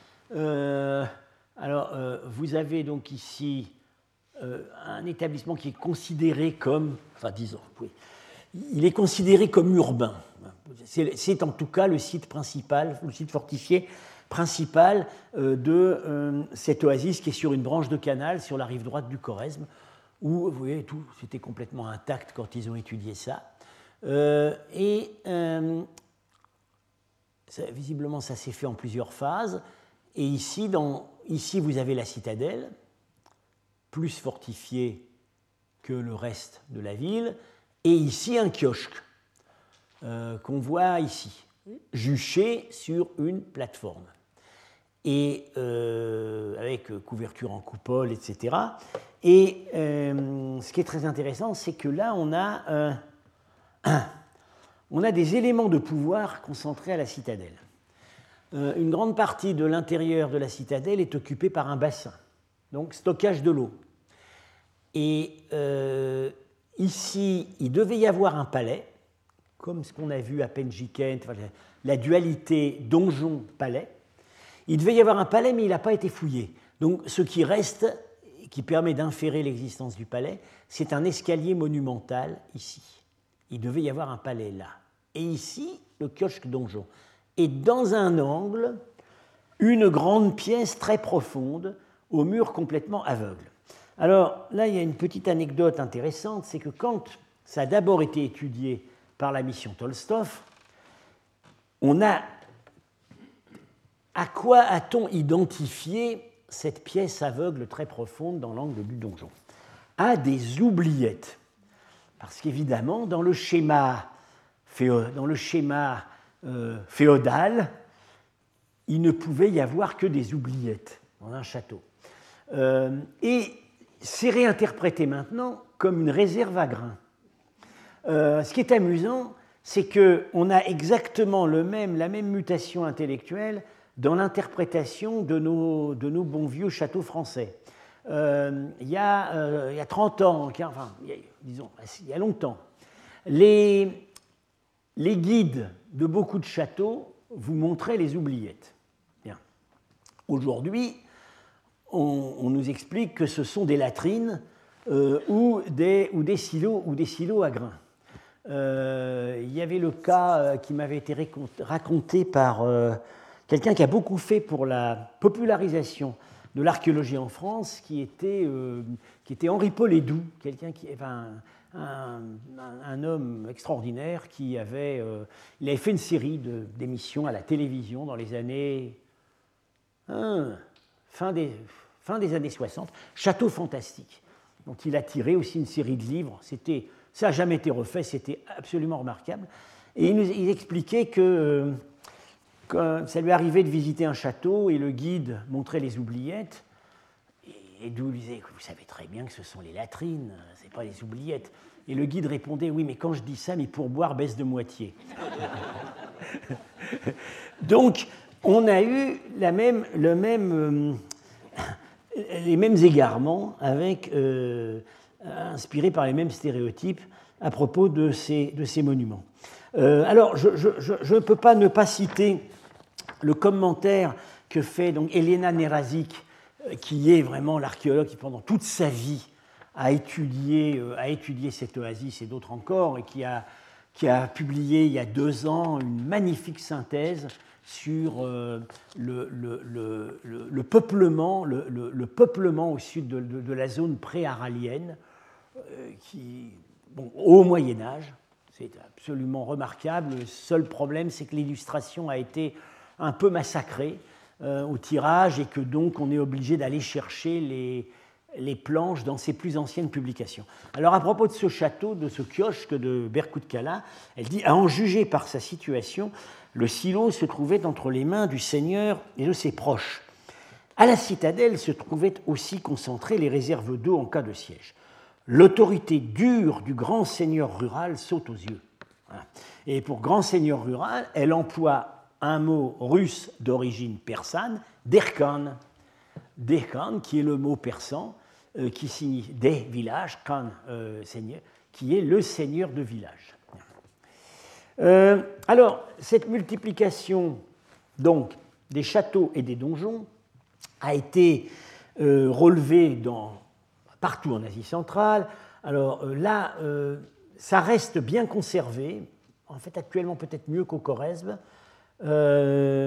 A: Vous avez donc ici un établissement qui est considéré comme, il est considéré comme urbain. C'est en tout cas le site principal, le site fortifié principal de cette oasis qui est sur une branche de canal sur la rive droite du Khorezm, où vous voyez tout, c'était complètement intact quand ils ont étudié ça. Visiblement, ça s'est fait en plusieurs phases. Et ici, vous avez la citadelle, plus fortifiée que le reste de la ville, et ici un kiosque qu'on voit ici, juché sur une plateforme. et avec couverture en coupole, etc. Et ce qui est très intéressant, c'est que là, on a des éléments de pouvoir concentrés à la citadelle. Une grande partie de l'intérieur de la citadelle est occupée par un bassin, donc stockage de l'eau. Et ici, il devait y avoir un palais, comme ce qu'on a vu à Penjikent, enfin, la dualité donjon-palais. Il devait y avoir un palais, mais il n'a pas été fouillé. Donc ce qui reste, qui permet d'inférer l'existence du palais, c'est un escalier monumental ici. Il devait y avoir un palais là. Et ici, le kiosque donjon. Et dans un angle, une grande pièce très profonde, au mur complètement aveugle. Alors là, il y a une petite anecdote intéressante, c'est que quand ça a d'abord été étudié par la mission Tolstov, à quoi a-t-on identifié cette pièce aveugle très profonde dans l'angle du donjon? À des oubliettes. Parce qu'évidemment, dans le schéma féodal, il ne pouvait y avoir que des oubliettes dans un château. Et c'est réinterprété maintenant comme une réserve à grains. Ce qui est amusant, c'est qu'on a exactement la même mutation intellectuelle dans l'interprétation de nos bons vieux châteaux français. Il y a 30 ans, enfin, il y a longtemps, les guides de beaucoup de châteaux vous montraient les oubliettes. Bien. Aujourd'hui, on nous explique que ce sont des latrines ou des silos à grains. Il y avait le cas qui m'avait été raconté par quelqu'un qui a beaucoup fait pour la popularisation de l'archéologie en France, qui était Henri Polédou, un homme extraordinaire il avait fait une série d'émissions à la télévision dans les années fin des années 60, Château fantastique, dont il a tiré aussi une série de livres. Ça n'a jamais été refait, c'était absolument remarquable. Et il expliquait que ça lui arrivait de visiter un château et le guide montrait les oubliettes. Et d'où il disait, vous savez très bien que ce sont les latrines, ce n'est pas les oubliettes. Et le guide répondait, oui, mais quand je dis ça, mes pourboires baissent de moitié. Donc, on a eu les mêmes égarements inspirés par les mêmes stéréotypes à propos de ces monuments. Alors, je ne peux pas ne pas citer le commentaire que fait donc Elena Nerazic, qui est vraiment l'archéologue qui, pendant toute sa vie, a étudié cette oasis et d'autres encore, et qui a publié il y a 2 ans une magnifique synthèse sur le peuplement au sud de la zone pré-aralienne, au Moyen-Âge. C'est absolument remarquable. Le seul problème, c'est que l'illustration a été un peu massacrée au tirage et que donc on est obligé d'aller chercher les planches dans ses plus anciennes publications. Alors à propos de ce château, de ce kiosque de Berkut-Kala, elle dit « À en juger par sa situation, le silo se trouvait entre les mains du seigneur et de ses proches. À la citadelle se trouvaient aussi concentrées les réserves d'eau en cas de siège. L'autorité dure du grand seigneur rural saute aux yeux. » Voilà. Et pour grand seigneur rural, elle emploie un mot russe d'origine persane, derkan. Derkan, qui est le mot persan, qui signifie des villages, khan, seigneur, qui est le seigneur de village. Alors, cette multiplication donc, des châteaux et des donjons a été relevée partout en Asie centrale. Alors là, ça reste bien conservé, en fait actuellement peut-être mieux qu'au Khorezm. Ah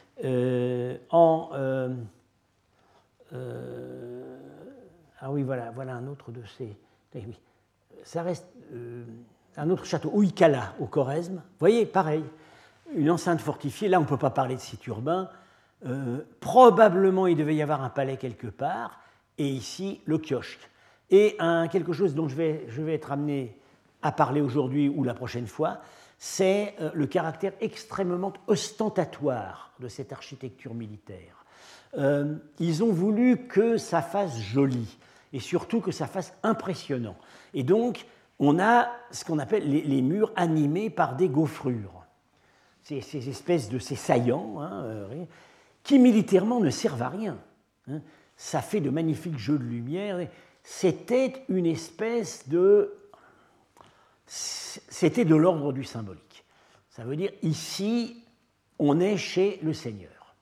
A: oui, voilà un autre de ces... Oui. Ça reste un autre château, Ouikala, au Khorezm. Vous voyez, pareil, une enceinte fortifiée. Là, on ne peut pas parler de site urbain. Probablement, il devait y avoir un palais quelque part. Et ici, le kiosque. Et quelque chose dont je vais être amené à parler aujourd'hui ou la prochaine fois, c'est le caractère extrêmement ostentatoire de cette architecture militaire. ils ont voulu que ça fasse joli et surtout que ça fasse impressionnant. Et donc, on a ce qu'on appelle les murs animés par des gaufrures. Ces espèces de ces saillants qui militairement ne servent à rien. Ça fait de magnifiques jeux de lumière. C'était une espèce de... C'était de l'ordre du symbolique. Ça veut dire, ici, on est chez le Seigneur.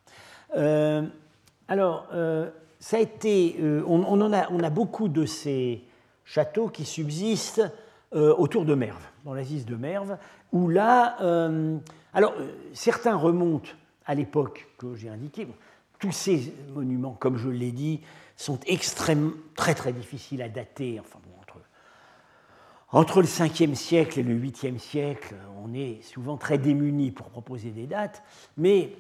A: Ça a été... on a beaucoup de ces châteaux qui subsistent autour de Merv, dans l'Asie de Merv, où là... certains remontent à l'époque que j'ai indiquée. Tous ces monuments, comme je l'ai dit, sont très très difficiles à dater. Enfin, bon, entre le 5e siècle et le 8e siècle, on est souvent très démunis pour proposer des dates. Mais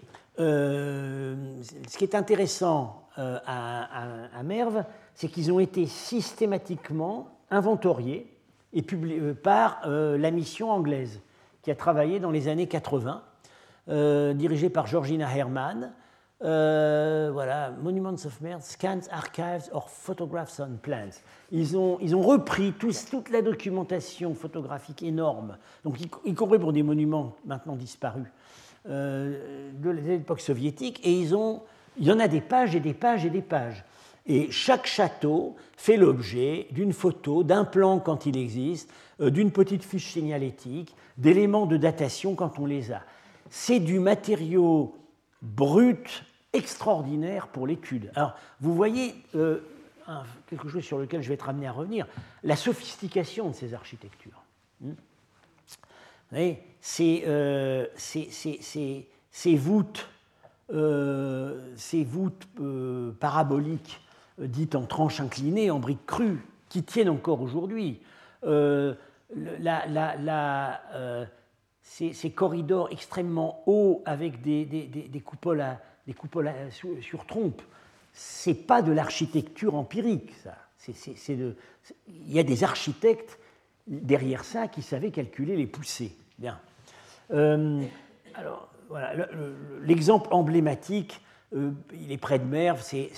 A: ce qui est intéressant à Merv, c'est qu'ils ont été systématiquement inventoriés et publiés par la mission anglaise, qui a travaillé dans les années 80, dirigée par Georgina Herrmann. Monuments of Merv, Scans, Archives or Photographs on Plans. Ils ont repris toute la documentation photographique énorme, donc y compris pour des monuments maintenant disparus de l'époque soviétique, et il y en a des pages et des pages et des pages. Et chaque château fait l'objet d'une photo, d'un plan quand il existe, d'une petite fiche signalétique, d'éléments de datation quand on les a. C'est du matériau brut extraordinaire pour l'étude. Alors, vous voyez quelque chose sur lequel je vais être amené à revenir, la sophistication de ces architectures. Vous voyez, ces voûtes paraboliques dites en tranches inclinées, en briques crues, qui tiennent encore aujourd'hui. Ces corridors extrêmement hauts avec des coupoles sur trompe, ce n'est pas de l'architecture empirique, ça. Il y a des architectes derrière ça qui savaient calculer les poussées. Bien. L'exemple emblématique, il est près de Merv, c'est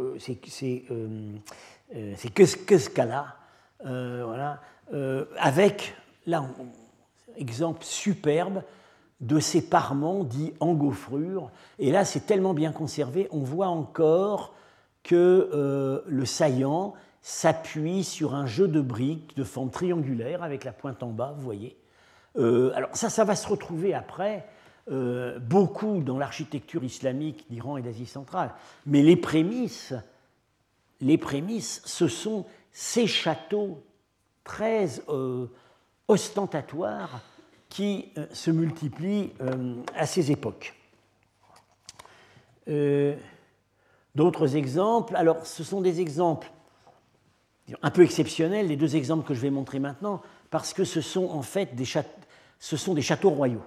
A: Keskala, avec, là, exemple superbe de ces parements dits engauffrures. Et là, c'est tellement bien conservé, on voit encore que le saillant s'appuie sur un jeu de briques de forme triangulaire avec la pointe en bas, vous voyez. Alors ça va se retrouver après beaucoup dans l'architecture islamique d'Iran et d'Asie centrale. Mais les prémices, ce sont ces châteaux très ostentatoires qui se multiplient à ces époques. D'autres exemples, alors ce sont des exemples un peu exceptionnels, les deux exemples que je vais montrer maintenant, parce que ce sont en fait des châteaux royaux.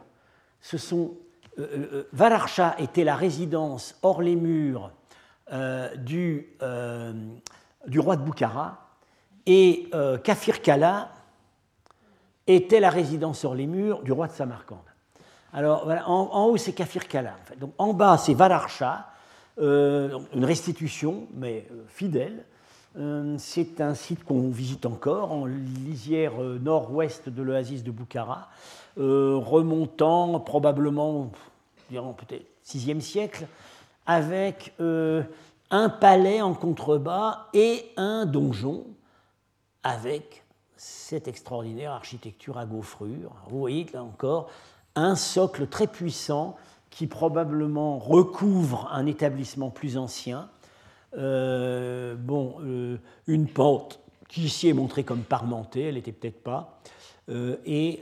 A: Vararcha était la résidence hors les murs du roi de Boukhara, et Kafir-Kala était la résidence hors les murs du roi de Samarcande. Alors voilà, en haut c'est Kafir-Kala. En fait. Donc, en bas c'est Vararcha, une restitution, mais fidèle. C'est un site qu'on visite encore en lisière nord-ouest de l'oasis de Boukhara, remontant probablement, peut-être 6e siècle, avec un palais en contrebas et un donjon avec cette extraordinaire architecture à gaufrures. Vous voyez là encore un socle très puissant qui probablement recouvre un établissement plus ancien. Une pente qui ici est montrée comme parmentée, elle n'était peut-être pas, et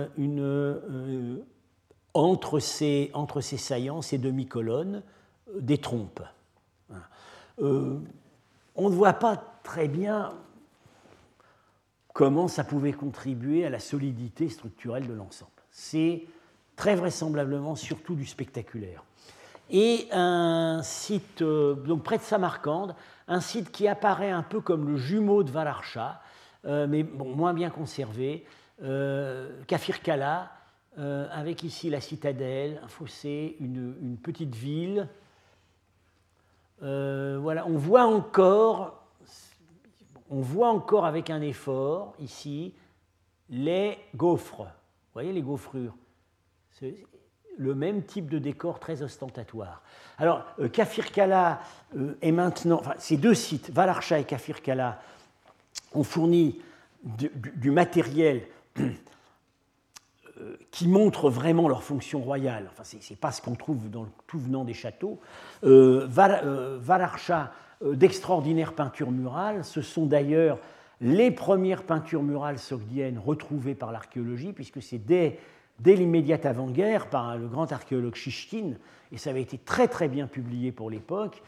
A: entre ces saillants, ces demi-colonnes, des trompes. Voilà. On ne voit pas très bien comment ça pouvait contribuer à la solidité structurelle de l'ensemble. C'est très vraisemblablement surtout du spectaculaire. Et un site, donc près de Samarcande, un site qui apparaît un peu comme le jumeau de Vararcha, mais bon, moins bien conservé, Kafir-Kala, avec ici la citadelle, un fossé, une petite ville, Voilà, on voit encore avec un effort ici les gaufres. Vous voyez les gaufrures, c'est le même type de décor très ostentatoire. Alors, Kafir-Kala est maintenant, enfin, ces deux sites, Valarcha et Kafir-Kala, ont fourni du matériel qui montre vraiment leur fonction royale. Enfin, ce n'est pas ce qu'on trouve dans le tout venant des châteaux. Valarcha, d'extraordinaires peintures murales. Ce sont d'ailleurs les premières peintures murales sogdiennes retrouvées par l'archéologie, puisque c'est dès l'immédiate avant-guerre par le grand archéologue Chichkin, et ça avait été très très bien publié pour l'époque.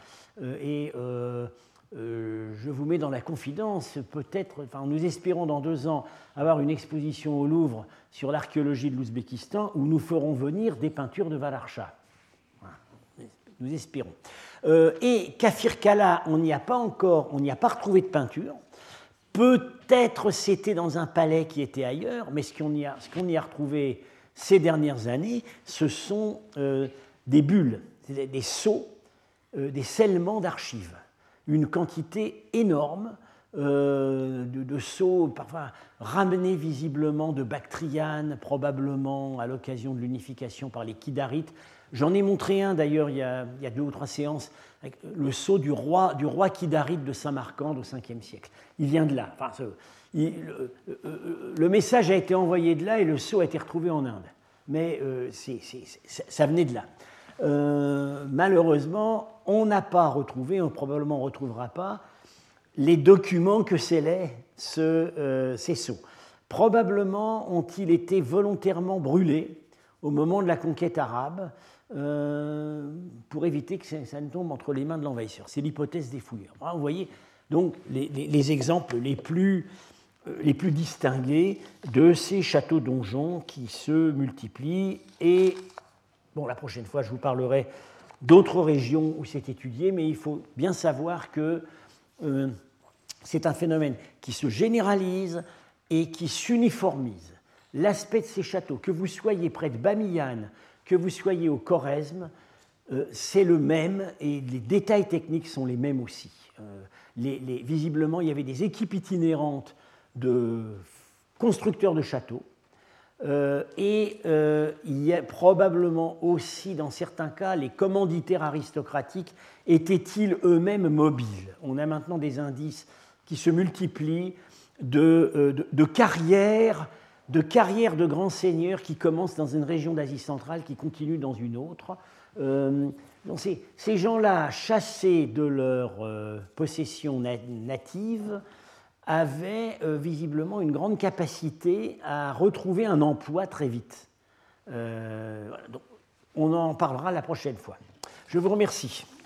A: Je vous mets dans la confidence, peut-être, enfin, nous espérons dans 2 ans avoir une exposition au Louvre sur l'archéologie de l'Ouzbékistan où nous ferons venir des peintures de Valarcha. Voilà. Nous espérons. Et Kafir-Kala, on n'y a pas retrouvé de peinture. Peut-être c'était dans un palais qui était ailleurs, mais ce qu'on y a retrouvé ces dernières années, ce sont des bulles, des sceaux, des scellements d'archives. Une quantité énorme de sceaux, parfois ramenés visiblement de Bactriane, probablement à l'occasion de l'unification par les Kidarites. J'en ai montré un d'ailleurs il y a 2 ou 3 séances, avec le sceau du roi Kidarite de Samarcande au 5e siècle. Il vient de là. Enfin, le message a été envoyé de là et le sceau a été retrouvé en Inde. Mais ça venait de là. Malheureusement, on n'a pas retrouvé, on probablement ne retrouvera pas, les documents que scellaient ces sceaux. Probablement ont-ils été volontairement brûlés au moment de la conquête arabe pour éviter que ça ne tombe entre les mains de l'envahisseur. C'est l'hypothèse des fouilleurs. Alors, vous voyez donc les exemples les plus distingués de ces châteaux-donjons qui se multiplient. Et bon, la prochaine fois, je vous parlerai d'autres régions où c'est étudié, mais il faut bien savoir que c'est un phénomène qui se généralise et qui s'uniformise. L'aspect de ces châteaux, que vous soyez près de Bamiyan, que vous soyez au Khorezm, c'est le même et les détails techniques sont les mêmes aussi. Visiblement, il y avait des équipes itinérantes de constructeurs de châteaux il y a probablement aussi, dans certains cas, les commanditaires aristocratiques étaient-ils eux-mêmes mobiles. On a maintenant des indices qui se multiplient de carrières de grands seigneurs qui commencent dans une région d'Asie centrale, qui continuent dans une autre. Donc ces gens-là, chassés de leur possession native, avaient visiblement une grande capacité à retrouver un emploi très vite. Voilà, donc on en parlera la prochaine fois. Je vous remercie.